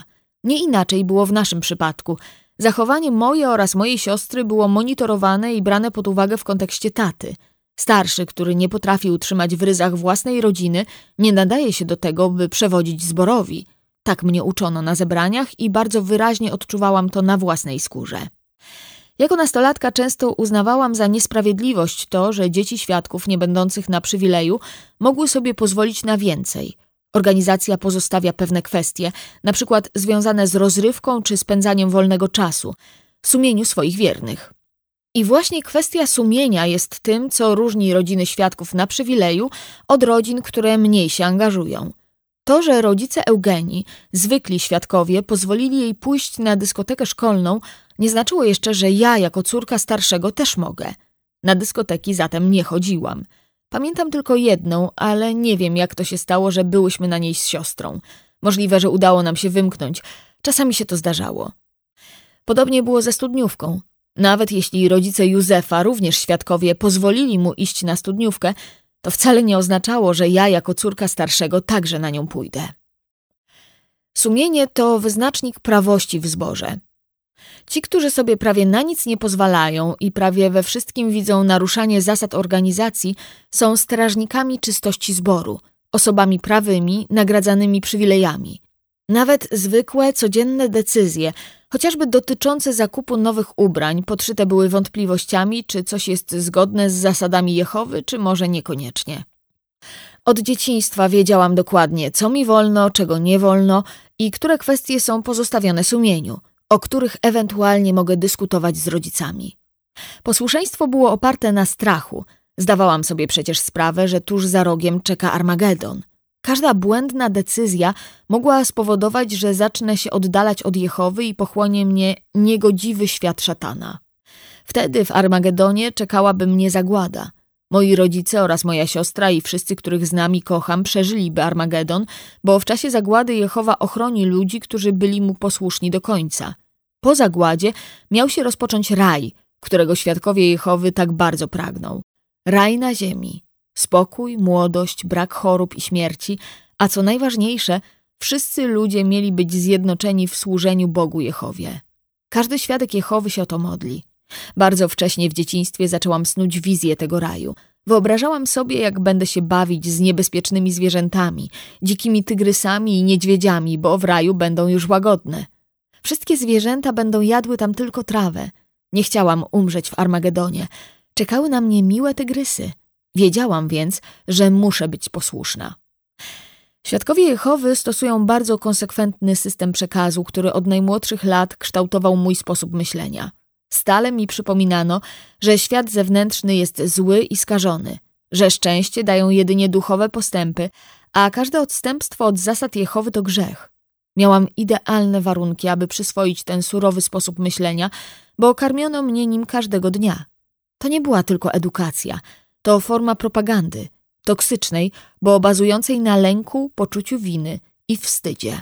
Nie inaczej było w naszym przypadku. Zachowanie moje oraz mojej siostry było monitorowane i brane pod uwagę w kontekście taty. Starszy, który nie potrafi utrzymać w ryzach własnej rodziny, nie nadaje się do tego, by przewodzić zborowi. Tak mnie uczono na zebraniach i bardzo wyraźnie odczuwałam to na własnej skórze. Jako nastolatka często uznawałam za niesprawiedliwość to, że dzieci świadków nie będących na przywileju mogły sobie pozwolić na więcej. Organizacja pozostawia pewne kwestie, na przykład związane z rozrywką czy spędzaniem wolnego czasu, sumieniu swoich wiernych. I właśnie kwestia sumienia jest tym, co różni rodziny świadków na przywileju od rodzin, które mniej się angażują. To, że rodzice Eugenii, zwykli świadkowie, pozwolili jej pójść na dyskotekę szkolną, nie znaczyło jeszcze, że ja jako córka starszego też mogę. Na dyskoteki zatem nie chodziłam. Pamiętam tylko jedną, ale nie wiem, jak to się stało, że byłyśmy na niej z siostrą. Możliwe, że udało nam się wymknąć. Czasami się to zdarzało. Podobnie było ze studniówką. Nawet jeśli rodzice Józefa, również świadkowie, pozwolili mu iść na studniówkę, to wcale nie oznaczało, że ja jako córka starszego także na nią pójdę. Sumienie to wyznacznik prawości w zborze. Ci, którzy sobie prawie na nic nie pozwalają i prawie we wszystkim widzą naruszanie zasad organizacji, są strażnikami czystości zboru, osobami prawymi, nagradzanymi przywilejami. Nawet zwykłe, codzienne decyzje, chociażby dotyczące zakupu nowych ubrań, podszyte były wątpliwościami, czy coś jest zgodne z zasadami Jehowy, czy może niekoniecznie. Od dzieciństwa wiedziałam dokładnie, co mi wolno, czego nie wolno i które kwestie są pozostawione sumieniu, o których ewentualnie mogę dyskutować z rodzicami. Posłuszeństwo było oparte na strachu. Zdawałam sobie przecież sprawę, że tuż za rogiem czeka Armagedon. Każda błędna decyzja mogła spowodować, że zacznę się oddalać od Jehowy i pochłonie mnie niegodziwy świat szatana. Wtedy w Armagedonie czekałaby mnie zagłada. Moi rodzice oraz moja siostra i wszyscy, których znam i kocham, przeżyliby Armagedon, bo w czasie zagłady Jehowa ochroni ludzi, którzy byli mu posłuszni do końca. Po zagładzie miał się rozpocząć raj, którego świadkowie Jehowy tak bardzo pragną. Raj na ziemi. Spokój, młodość, brak chorób i śmierci, a co najważniejsze, wszyscy ludzie mieli być zjednoczeni w służeniu Bogu Jehowie. Każdy świadek Jehowy się o to modli. Bardzo wcześnie w dzieciństwie zaczęłam snuć wizję tego raju. Wyobrażałam sobie, jak będę się bawić z niebezpiecznymi zwierzętami, dzikimi tygrysami i niedźwiedziami, bo w raju będą już łagodne. Wszystkie zwierzęta będą jadły tam tylko trawę. Nie chciałam umrzeć w Armagedonie. Czekały na mnie miłe tygrysy. Wiedziałam więc, że muszę być posłuszna. Świadkowie Jehowy stosują bardzo konsekwentny system przekazu, który od najmłodszych lat kształtował mój sposób myślenia. Stale mi przypominano, że świat zewnętrzny jest zły i skażony, że szczęście dają jedynie duchowe postępy, a każde odstępstwo od zasad Jehowy to grzech. Miałam idealne warunki, aby przyswoić ten surowy sposób myślenia, bo karmiono mnie nim każdego dnia. To nie była tylko edukacja, to forma propagandy, toksycznej, bo bazującej na lęku, poczuciu winy i wstydzie.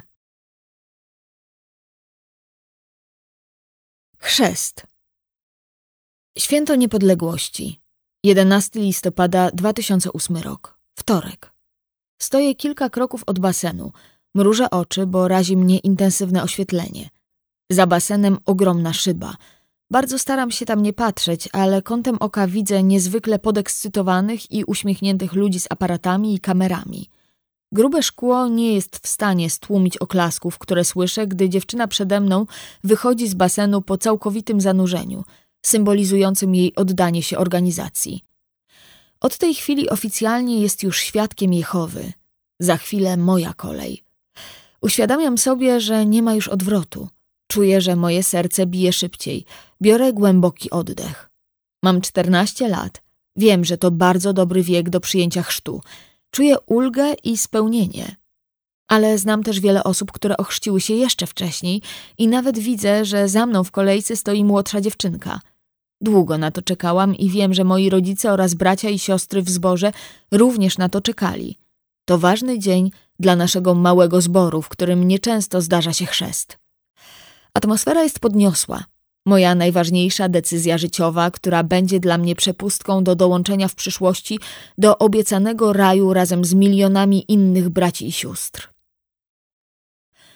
Chrzest. Święto Niepodległości. 11 listopada 2008 rok. Wtorek. Stoję kilka kroków od basenu. Mrużę oczy, bo razi mnie intensywne oświetlenie. Za basenem ogromna szyba. Bardzo staram się tam nie patrzeć, ale kątem oka widzę niezwykle podekscytowanych i uśmiechniętych ludzi z aparatami i kamerami. Grube szkło nie jest w stanie stłumić oklasków, które słyszę, gdy dziewczyna przede mną wychodzi z basenu po całkowitym zanurzeniu, symbolizującym jej oddanie się organizacji. Od tej chwili oficjalnie jest już świadkiem Jehowy. Za chwilę moja kolej. Uświadamiam sobie, że nie ma już odwrotu. Czuję, że moje serce bije szybciej. Biorę głęboki oddech. Mam 14 lat. Wiem, że to bardzo dobry wiek do przyjęcia chrztu. Czuję ulgę i spełnienie. Ale znam też wiele osób, które ochrzciły się jeszcze wcześniej i nawet widzę, że za mną w kolejce stoi młodsza dziewczynka. Długo na to czekałam i wiem, że moi rodzice oraz bracia i siostry w zborze również na to czekali. To ważny dzień dla naszego małego zboru, w którym nieczęsto zdarza się chrzest. Atmosfera jest podniosła. Moja najważniejsza decyzja życiowa, która będzie dla mnie przepustką do dołączenia w przyszłości do obiecanego raju razem z milionami innych braci i sióstr.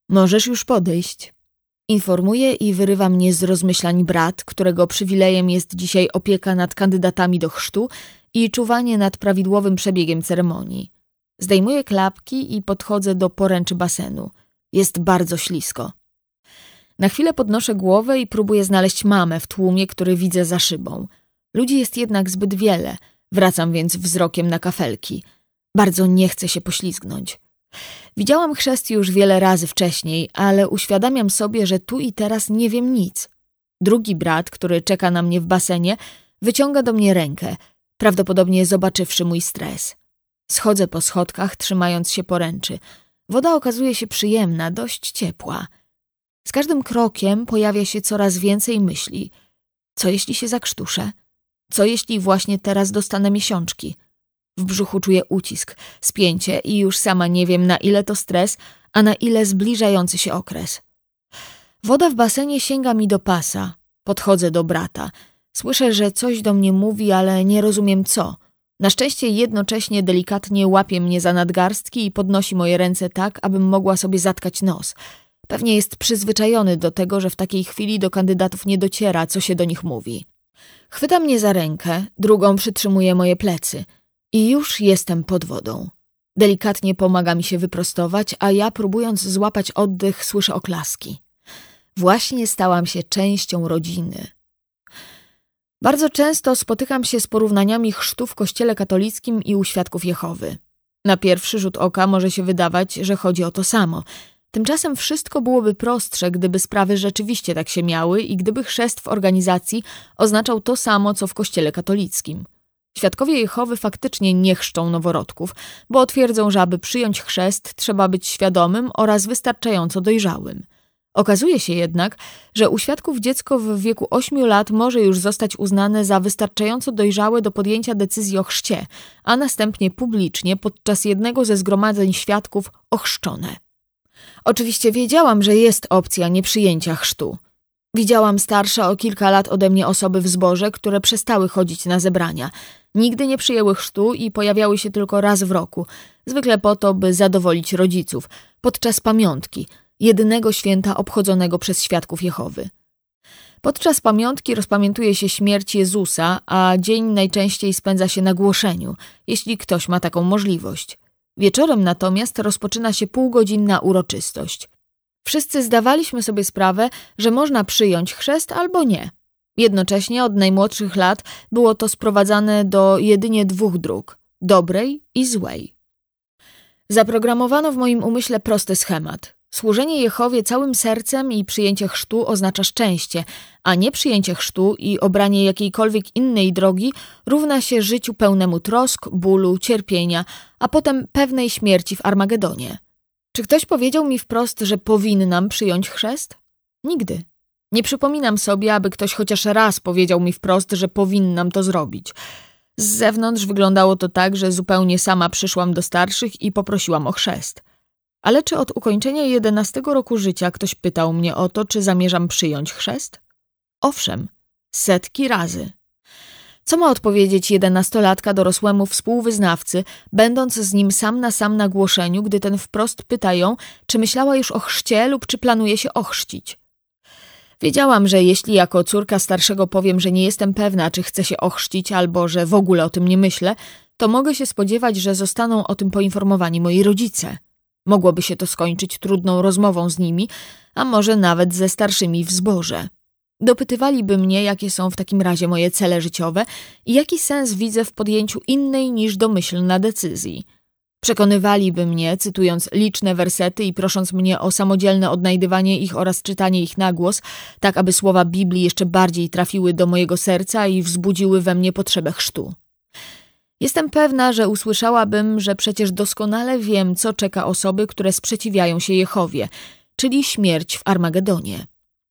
Możesz już podejść. Informuje i wyrywa mnie z rozmyślań brat, którego przywilejem jest dzisiaj opieka nad kandydatami do chrztu i czuwanie nad prawidłowym przebiegiem ceremonii. Zdejmuję klapki i podchodzę do poręczy basenu. Jest bardzo ślisko. Na chwilę podnoszę głowę i próbuję znaleźć mamę w tłumie, który widzę za szybą. Ludzi jest jednak zbyt wiele. Wracam więc wzrokiem na kafelki. Bardzo nie chcę się poślizgnąć. Widziałam chrzest już wiele razy wcześniej, ale uświadamiam sobie, że tu i teraz nie wiem nic. Drugi brat, który czeka na mnie w basenie, wyciąga do mnie rękę, prawdopodobnie zobaczywszy mój stres. Schodzę po schodkach, trzymając się poręczy. Woda okazuje się przyjemna, dość ciepła. Z każdym krokiem pojawia się coraz więcej myśli. Co jeśli się zakrztuszę? Co jeśli właśnie teraz dostanę miesiączki? W brzuchu czuję ucisk, spięcie i już sama nie wiem, na ile to stres, a na ile zbliżający się okres. Woda w basenie sięga mi do pasa. Podchodzę do brata. Słyszę, że coś do mnie mówi, ale nie rozumiem co. Na szczęście jednocześnie delikatnie łapie mnie za nadgarstki i podnosi moje ręce tak, abym mogła sobie zatkać nos. Pewnie jest przyzwyczajony do tego, że w takiej chwili do kandydatów nie dociera, co się do nich mówi. Chwyta mnie za rękę, drugą przytrzymuje moje plecy. I już jestem pod wodą. Delikatnie pomaga mi się wyprostować, a ja, próbując złapać oddech, słyszę oklaski. Właśnie stałam się częścią rodziny. Bardzo często spotykam się z porównaniami chrztu w kościele katolickim i u Świadków Jehowy. Na pierwszy rzut oka może się wydawać, że chodzi o to samo. Tymczasem wszystko byłoby prostsze, gdyby sprawy rzeczywiście tak się miały i gdyby chrzest w organizacji oznaczał to samo, co w kościele katolickim. Świadkowie Jehowy faktycznie nie chrzczą noworodków, bo twierdzą, że aby przyjąć chrzest trzeba być świadomym oraz wystarczająco dojrzałym. Okazuje się jednak, że u świadków dziecko w wieku 8 lat może już zostać uznane za wystarczająco dojrzałe do podjęcia decyzji o chrzcie, a następnie publicznie podczas jednego ze zgromadzeń świadków ochrzczone. Oczywiście wiedziałam, że jest opcja nieprzyjęcia chrztu. Widziałam starsze o kilka lat ode mnie osoby w zborze, które przestały chodzić na zebrania. Nigdy nie przyjęły chrztu i pojawiały się tylko raz w roku, zwykle po to, by zadowolić rodziców, podczas pamiątki, jedynego święta obchodzonego przez Świadków Jehowy. Podczas pamiątki rozpamiętuje się śmierć Jezusa, a dzień najczęściej spędza się na głoszeniu, jeśli ktoś ma taką możliwość. Wieczorem natomiast rozpoczyna się półgodzinna uroczystość. Wszyscy zdawaliśmy sobie sprawę, że można przyjąć chrzest albo nie. Jednocześnie od najmłodszych lat było to sprowadzane do jedynie dwóch dróg – dobrej i złej. Zaprogramowano w moim umyśle prosty schemat. Służenie Jehowie całym sercem i przyjęcie chrztu oznacza szczęście, a nieprzyjęcie chrztu i obranie jakiejkolwiek innej drogi równa się życiu pełnemu trosk, bólu, cierpienia, a potem pewnej śmierci w Armagedonie. Czy ktoś powiedział mi wprost, że powinnam przyjąć chrzest? Nigdy. Nie przypominam sobie, aby ktoś chociaż raz powiedział mi wprost, że powinnam to zrobić. Z zewnątrz wyglądało to tak, że zupełnie sama przyszłam do starszych i poprosiłam o chrzest. Ale czy od ukończenia 11 roku życia ktoś pytał mnie o to, czy zamierzam przyjąć chrzest? Owszem, setki razy. Co ma odpowiedzieć 11-latka dorosłemu współwyznawcy, będąc z nim sam na głoszeniu, gdy ten wprost pyta ją, czy myślała już o chrzcie lub czy planuje się ochrzcić? Wiedziałam, że jeśli jako córka starszego powiem, że nie jestem pewna, czy chcę się ochrzcić albo że w ogóle o tym nie myślę, to mogę się spodziewać, że zostaną o tym poinformowani moi rodzice. Mogłoby się to skończyć trudną rozmową z nimi, a może nawet ze starszymi w zborze. Dopytywaliby mnie, jakie są w takim razie moje cele życiowe i jaki sens widzę w podjęciu innej niż domyślna decyzji. Przekonywaliby mnie, cytując liczne wersety i prosząc mnie o samodzielne odnajdywanie ich oraz czytanie ich na głos, tak aby słowa Biblii jeszcze bardziej trafiły do mojego serca i wzbudziły we mnie potrzebę chrztu. Jestem pewna, że usłyszałabym, że przecież doskonale wiem, co czeka osoby, które sprzeciwiają się Jehowie, czyli śmierć w Armagedonie.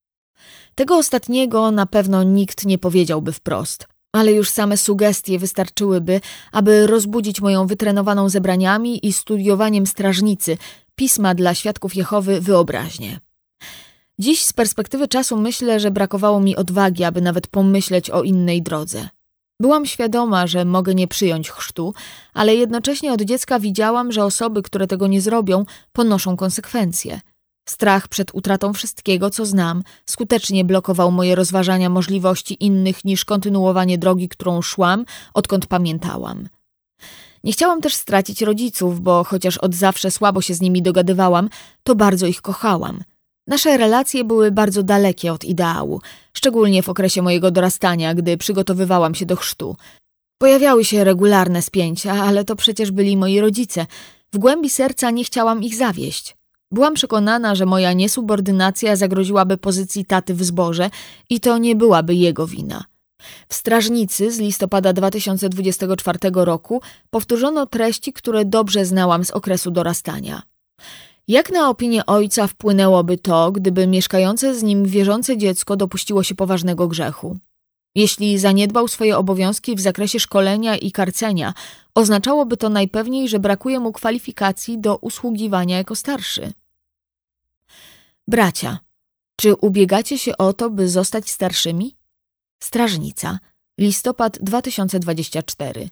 Tego ostatniego na pewno nikt nie powiedziałby wprost, ale już same sugestie wystarczyłyby, aby rozbudzić moją wytrenowaną zebraniami i studiowaniem strażnicy, pisma dla Świadków Jehowy, wyobraźnię. Dziś z perspektywy czasu myślę, że brakowało mi odwagi, aby nawet pomyśleć o innej drodze. Byłam świadoma, że mogę nie przyjąć chrztu, ale jednocześnie od dziecka widziałam, że osoby, które tego nie zrobią, ponoszą konsekwencje. Strach przed utratą wszystkiego, co znam, skutecznie blokował moje rozważania możliwości innych niż kontynuowanie drogi, którą szłam, odkąd pamiętałam. Nie chciałam też stracić rodziców, bo chociaż od zawsze słabo się z nimi dogadywałam, to bardzo ich kochałam. Nasze relacje były bardzo dalekie od ideału, szczególnie w okresie mojego dorastania, gdy przygotowywałam się do chrztu. Pojawiały się regularne spięcia, ale to przecież byli moi rodzice. W głębi serca nie chciałam ich zawieść. Byłam przekonana, że moja niesubordynacja zagroziłaby pozycji taty w zborze i to nie byłaby jego wina. W Strażnicy z listopada 2024 roku powtórzono treści, które dobrze znałam z okresu dorastania. Jak na opinię ojca wpłynęłoby to, gdyby mieszkające z nim wierzące dziecko dopuściło się poważnego grzechu? Jeśli zaniedbał swoje obowiązki w zakresie szkolenia i karcenia, oznaczałoby to najpewniej, że brakuje mu kwalifikacji do usługiwania jako starszy. Bracia, czy ubiegacie się o to, by zostać starszymi? Strażnica, listopad 2024.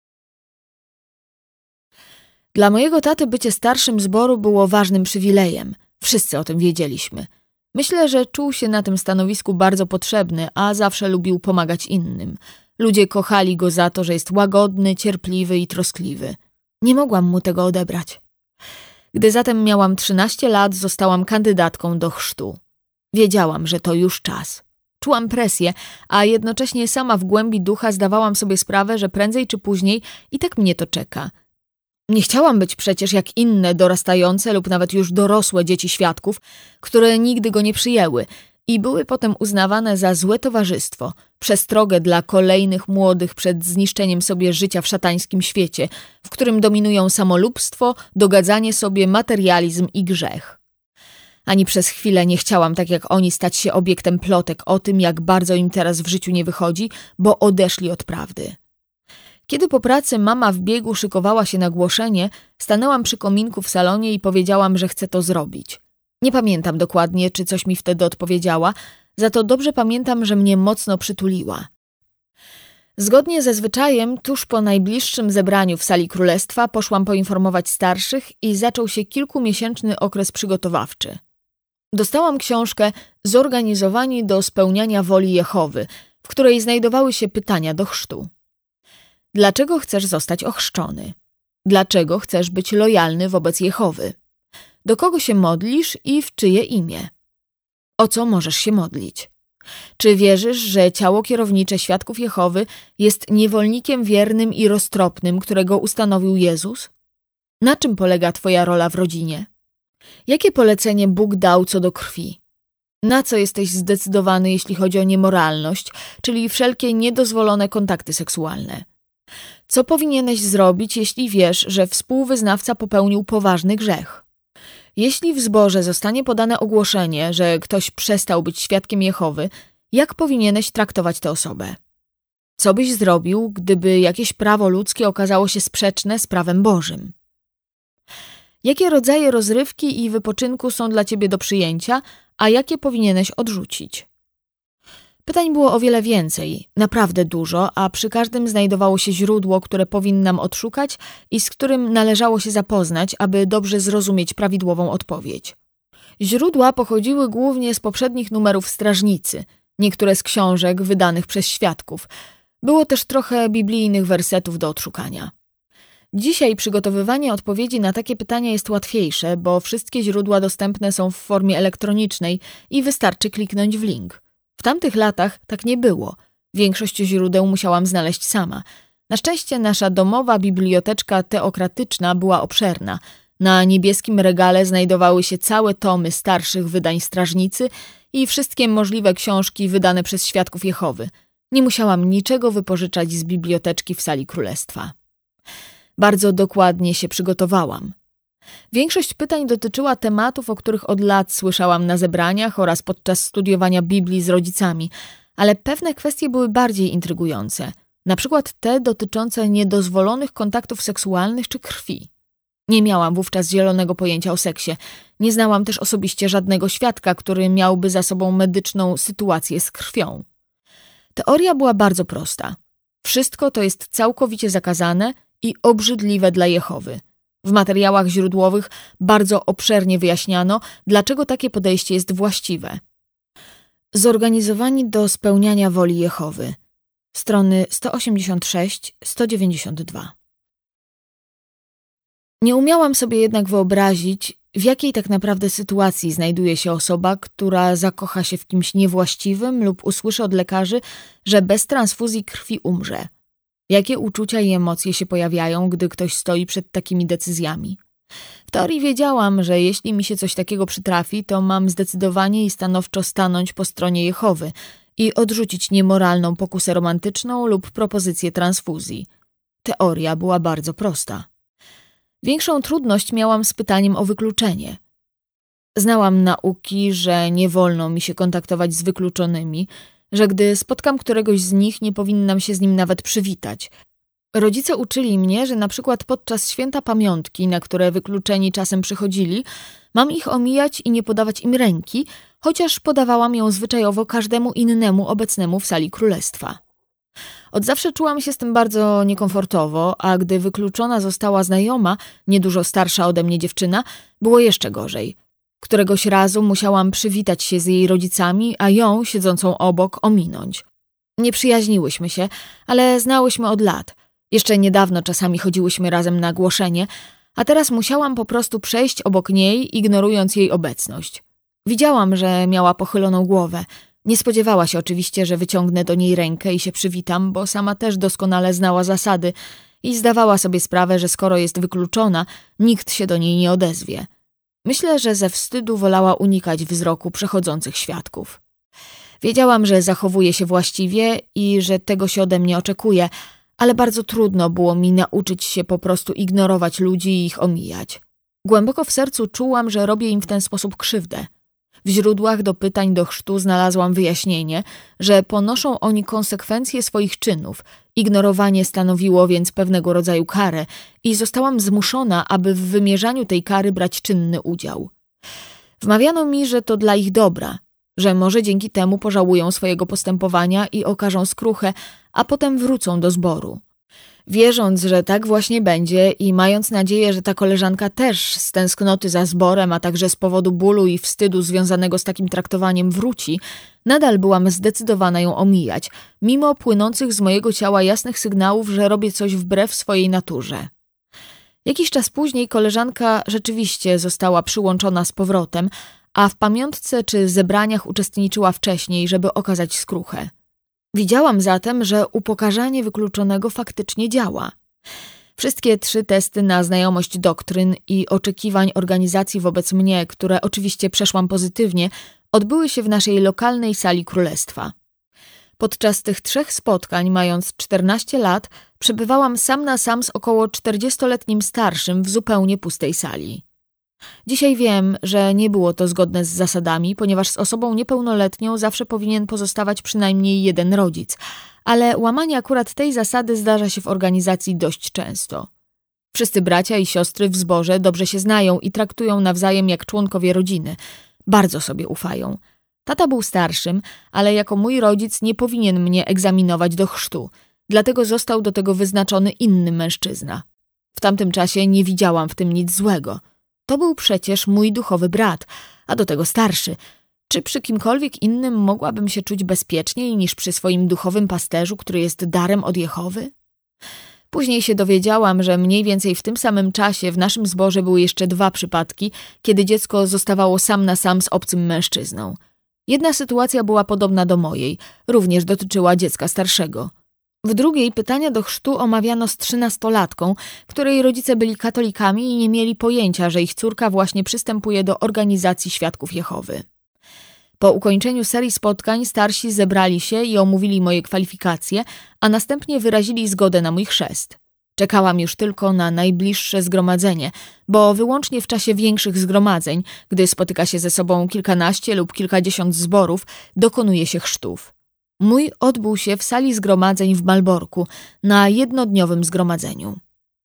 Dla mojego taty bycie starszym zboru było ważnym przywilejem. Wszyscy o tym wiedzieliśmy. Myślę, że czuł się na tym stanowisku bardzo potrzebny, a zawsze lubił pomagać innym. Ludzie kochali go za to, że jest łagodny, cierpliwy i troskliwy. Nie mogłam mu tego odebrać. Gdy zatem miałam 13 lat, zostałam kandydatką do chrztu. Wiedziałam, że to już czas. Czułam presję, a jednocześnie sama w głębi ducha zdawałam sobie sprawę, że prędzej czy później i tak mnie to czeka. Nie chciałam być przecież jak inne dorastające lub nawet już dorosłe dzieci świadków, które nigdy go nie przyjęły i były potem uznawane za złe towarzystwo, przestrogę dla kolejnych młodych przed zniszczeniem sobie życia w szatańskim świecie, w którym dominują samolubstwo, dogadzanie sobie, materializm i grzech. Ani przez chwilę nie chciałam, tak jak oni, stać się obiektem plotek o tym, jak bardzo im teraz w życiu nie wychodzi, bo odeszli od prawdy. Kiedy po pracy mama w biegu szykowała się na głoszenie, stanęłam przy kominku w salonie i powiedziałam, że chcę to zrobić. Nie pamiętam dokładnie, czy coś mi wtedy odpowiedziała, za to dobrze pamiętam, że mnie mocno przytuliła. Zgodnie ze zwyczajem, tuż po najbliższym zebraniu w sali królestwa poszłam poinformować starszych i zaczął się kilkumiesięczny okres przygotowawczy. Dostałam książkę Zorganizowani do spełniania woli Jehowy, w której znajdowały się pytania do chrztu. Dlaczego chcesz zostać ochrzczony? Dlaczego chcesz być lojalny wobec Jehowy? Do kogo się modlisz i w czyje imię? O co możesz się modlić? Czy wierzysz, że ciało kierownicze świadków Jehowy jest niewolnikiem wiernym i roztropnym, którego ustanowił Jezus? Na czym polega twoja rola w rodzinie? Jakie polecenie Bóg dał co do krwi? Na co jesteś zdecydowany, jeśli chodzi o niemoralność, czyli wszelkie niedozwolone kontakty seksualne? Co powinieneś zrobić, jeśli wiesz, że współwyznawca popełnił poważny grzech? Jeśli w zborze zostanie podane ogłoszenie, że ktoś przestał być świadkiem Jehowy, jak powinieneś traktować tę osobę? Co byś zrobił, gdyby jakieś prawo ludzkie okazało się sprzeczne z prawem Bożym? Jakie rodzaje rozrywki i wypoczynku są dla ciebie do przyjęcia, a jakie powinieneś odrzucić? Pytań było o wiele więcej, naprawdę dużo, a przy każdym znajdowało się źródło, które powinnam odszukać i z którym należało się zapoznać, aby dobrze zrozumieć prawidłową odpowiedź. Źródła pochodziły głównie z poprzednich numerów Strażnicy, niektóre z książek wydanych przez świadków. Było też trochę biblijnych wersetów do odszukania. Dzisiaj przygotowywanie odpowiedzi na takie pytania jest łatwiejsze, bo wszystkie źródła dostępne są w formie elektronicznej i wystarczy kliknąć w link. W tamtych latach tak nie było. Większość źródeł musiałam znaleźć sama. Na szczęście nasza domowa biblioteczka teokratyczna była obszerna. Na niebieskim regale znajdowały się całe tomy starszych wydań Strażnicy i wszystkie możliwe książki wydane przez świadków Jehowy. Nie musiałam niczego wypożyczać z biblioteczki w sali królestwa. Bardzo dokładnie się przygotowałam. Większość pytań dotyczyła tematów, o których od lat słyszałam na zebraniach oraz podczas studiowania Biblii z rodzicami, ale pewne kwestie były bardziej intrygujące, na przykład te dotyczące niedozwolonych kontaktów seksualnych czy krwi. Nie miałam wówczas zielonego pojęcia o seksie. Nie znałam też osobiście żadnego świadka, który miałby za sobą medyczną sytuację z krwią. Teoria była bardzo prosta. Wszystko to jest całkowicie zakazane i obrzydliwe dla Jehowy. W materiałach źródłowych bardzo obszernie wyjaśniano, dlaczego takie podejście jest właściwe. Zorganizowani do spełniania woli Jehowy. Strony 186-192. Nie umiałam sobie jednak wyobrazić, w jakiej tak naprawdę sytuacji znajduje się osoba, która zakocha się w kimś niewłaściwym lub usłyszy od lekarzy, że bez transfuzji krwi umrze. Jakie uczucia i emocje się pojawiają, gdy ktoś stoi przed takimi decyzjami. W teorii wiedziałam, że jeśli mi się coś takiego przytrafi, to mam zdecydowanie i stanowczo stanąć po stronie Jehowy i odrzucić niemoralną pokusę romantyczną lub propozycję transfuzji. Teoria była bardzo prosta. Większą trudność miałam z pytaniem o wykluczenie. Znałam nauki, że nie wolno mi się kontaktować z wykluczonymi, że gdy spotkam któregoś z nich, nie powinnam się z nim nawet przywitać. Rodzice uczyli mnie, że na przykład podczas święta pamiątki, na które wykluczeni czasem przychodzili, mam ich omijać i nie podawać im ręki, chociaż podawałam ją zwyczajowo każdemu innemu obecnemu w sali królestwa. Od zawsze czułam się z tym bardzo niekomfortowo, a gdy wykluczona została znajoma, niedużo starsza ode mnie dziewczyna, było jeszcze gorzej. Któregoś razu musiałam przywitać się z jej rodzicami, a ją, siedzącą obok, ominąć. Nie przyjaźniłyśmy się, ale znałyśmy od lat. Jeszcze niedawno czasami chodziłyśmy razem na głoszenie, a teraz musiałam po prostu przejść obok niej, ignorując jej obecność. Widziałam, że miała pochyloną głowę. Nie spodziewała się oczywiście, że wyciągnę do niej rękę i się przywitam, bo sama też doskonale znała zasady i zdawała sobie sprawę, że skoro jest wykluczona, nikt się do niej nie odezwie. Myślę, że ze wstydu wolała unikać wzroku przechodzących świadków. Wiedziałam, że zachowuję się właściwie i że tego się ode mnie oczekuje, ale bardzo trudno było mi nauczyć się po prostu ignorować ludzi i ich omijać. Głęboko w sercu czułam, że robię im w ten sposób krzywdę. W źródłach do pytań do chrztu znalazłam wyjaśnienie, że ponoszą oni konsekwencje swoich czynów. Ignorowanie stanowiło więc pewnego rodzaju karę i zostałam zmuszona, aby w wymierzaniu tej kary brać czynny udział. Wmawiano mi, że to dla ich dobra, że może dzięki temu pożałują swojego postępowania i okażą skruchę, a potem wrócą do zboru. Wierząc, że tak właśnie będzie i mając nadzieję, że ta koleżanka też z tęsknoty za zborem, a także z powodu bólu i wstydu związanego z takim traktowaniem wróci, nadal byłam zdecydowana ją omijać, mimo płynących z mojego ciała jasnych sygnałów, że robię coś wbrew swojej naturze. Jakiś czas później koleżanka rzeczywiście została przyłączona z powrotem, a w pamiątce czy zebraniach uczestniczyła wcześniej, żeby okazać skruchę. Widziałam zatem, że upokarzanie wykluczonego faktycznie działa. Wszystkie 3 testy na znajomość doktryn i oczekiwań organizacji wobec mnie, które oczywiście przeszłam pozytywnie, odbyły się w naszej lokalnej sali królestwa. Podczas tych 3 spotkań, mając 14 lat, przebywałam sam na sam z około 40-letnim starszym w zupełnie pustej sali. Dzisiaj wiem, że nie było to zgodne z zasadami, ponieważ z osobą niepełnoletnią zawsze powinien pozostawać przynajmniej jeden rodzic, ale łamanie akurat tej zasady zdarza się w organizacji dość często. Wszyscy bracia i siostry w zborze dobrze się znają i traktują nawzajem jak członkowie rodziny. Bardzo sobie ufają. Tata był starszym, ale jako mój rodzic nie powinien mnie egzaminować do chrztu, dlatego został do tego wyznaczony inny mężczyzna. W tamtym czasie nie widziałam w tym nic złego. To był przecież mój duchowy brat, a do tego starszy. Czy przy kimkolwiek innym mogłabym się czuć bezpieczniej niż przy swoim duchowym pasterzu, który jest darem od Jehowy? Później się dowiedziałam, że mniej więcej w tym samym czasie w naszym zborze były jeszcze 2 przypadki, kiedy dziecko zostawało sam na sam z obcym mężczyzną. Jedna sytuacja była podobna do mojej, również dotyczyła dziecka starszego. W drugiej pytania do chrztu omawiano z 13-latką, której rodzice byli katolikami i nie mieli pojęcia, że ich córka właśnie przystępuje do organizacji Świadków Jehowy. Po ukończeniu serii spotkań starsi zebrali się i omówili moje kwalifikacje, a następnie wyrazili zgodę na mój chrzest. Czekałam już tylko na najbliższe zgromadzenie, bo wyłącznie w czasie większych zgromadzeń, gdy spotyka się ze sobą kilkanaście lub kilkadziesiąt zborów, dokonuje się chrztów. Mój odbył się w sali zgromadzeń w Malborku na jednodniowym zgromadzeniu.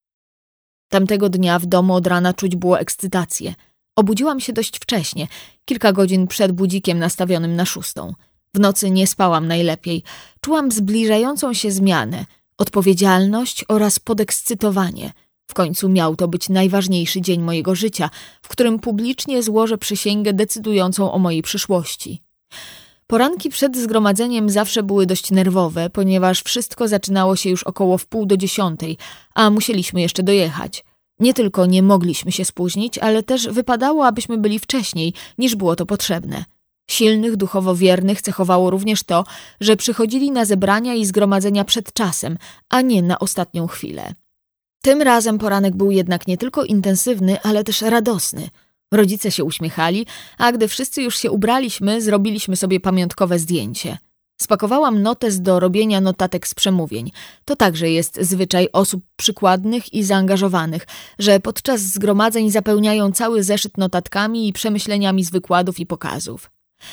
Tamtego dnia w domu od rana czuć było ekscytację. Obudziłam się dość wcześnie, kilka godzin przed budzikiem nastawionym na 6. W nocy nie spałam najlepiej. Czułam zbliżającą się zmianę, odpowiedzialność oraz podekscytowanie. W końcu miał to być najważniejszy dzień mojego życia, w którym publicznie złożę przysięgę decydującą o mojej przyszłości. Poranki przed zgromadzeniem zawsze były dość nerwowe, ponieważ wszystko zaczynało się już około 9:30, a musieliśmy jeszcze dojechać. Nie tylko nie mogliśmy się spóźnić, ale też wypadało, abyśmy byli wcześniej, niż było to potrzebne. Silnych, duchowo wiernych cechowało również to, że przychodzili na zebrania i zgromadzenia przed czasem, a nie na ostatnią chwilę. Tym razem poranek był jednak nie tylko intensywny, ale też radosny. Rodzice się uśmiechali, a gdy wszyscy już się ubraliśmy, zrobiliśmy sobie pamiątkowe zdjęcie. Spakowałam notes do robienia notatek z przemówień. To także jest zwyczaj osób przykładnych i zaangażowanych, że podczas zgromadzeń zapełniają cały zeszyt notatkami i przemyśleniami z wykładów i pokazów.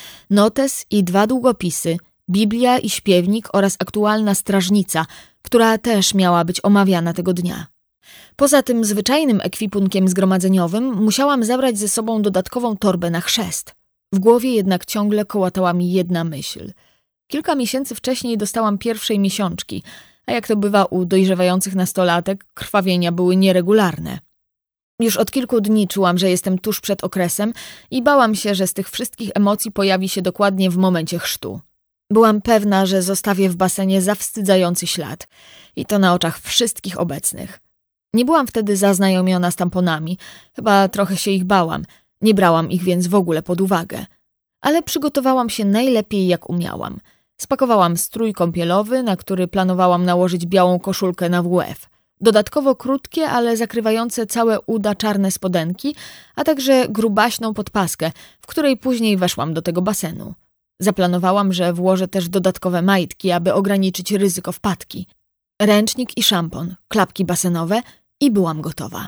Notes i 2 długopisy, Biblia i śpiewnik oraz aktualna strażnica, która też miała być omawiana tego dnia. Poza tym zwyczajnym ekwipunkiem zgromadzeniowym musiałam zabrać ze sobą dodatkową torbę na chrzest. W głowie jednak ciągle kołatała mi jedna myśl. Kilka miesięcy wcześniej dostałam pierwszej miesiączki, a jak to bywa u dojrzewających nastolatek, krwawienia były nieregularne. Już od kilku dni czułam, że jestem tuż przed okresem i bałam się, że z tych wszystkich emocji pojawi się dokładnie w momencie chrztu. Byłam pewna, że zostawię w basenie zawstydzający ślad i to na oczach wszystkich obecnych. Nie byłam wtedy zaznajomiona z tamponami, chyba trochę się ich bałam, nie brałam ich więc w ogóle pod uwagę. Ale przygotowałam się najlepiej jak umiałam. Spakowałam strój kąpielowy, na który planowałam nałożyć białą koszulkę na WF. Dodatkowo krótkie, ale zakrywające całe uda czarne spodenki, a także grubaśną podpaskę, w której później weszłam do tego basenu. Zaplanowałam, że włożę też dodatkowe majtki, aby ograniczyć ryzyko wpadki. Ręcznik i szampon, klapki basenowe i byłam gotowa.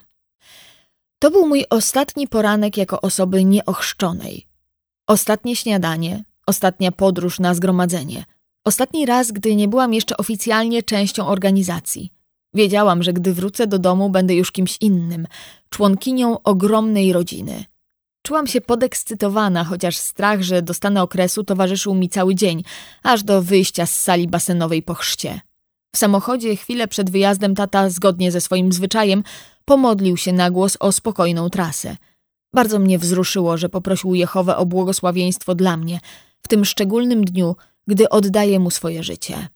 To był mój ostatni poranek jako osoby nieochrzczonej. Ostatnie śniadanie, ostatnia podróż na zgromadzenie. Ostatni raz, gdy nie byłam jeszcze oficjalnie częścią organizacji. Wiedziałam, że gdy wrócę do domu, będę już kimś innym, członkinią ogromnej rodziny. Czułam się podekscytowana, chociaż strach, że dostanę okresu, towarzyszył mi cały dzień, aż do wyjścia z sali basenowej po chrzcie. W samochodzie chwilę przed wyjazdem tata, zgodnie ze swoim zwyczajem, pomodlił się na głos o spokojną trasę. Bardzo mnie wzruszyło, że poprosił Jehowę o błogosławieństwo dla mnie w tym szczególnym dniu, gdy oddaję mu swoje życie.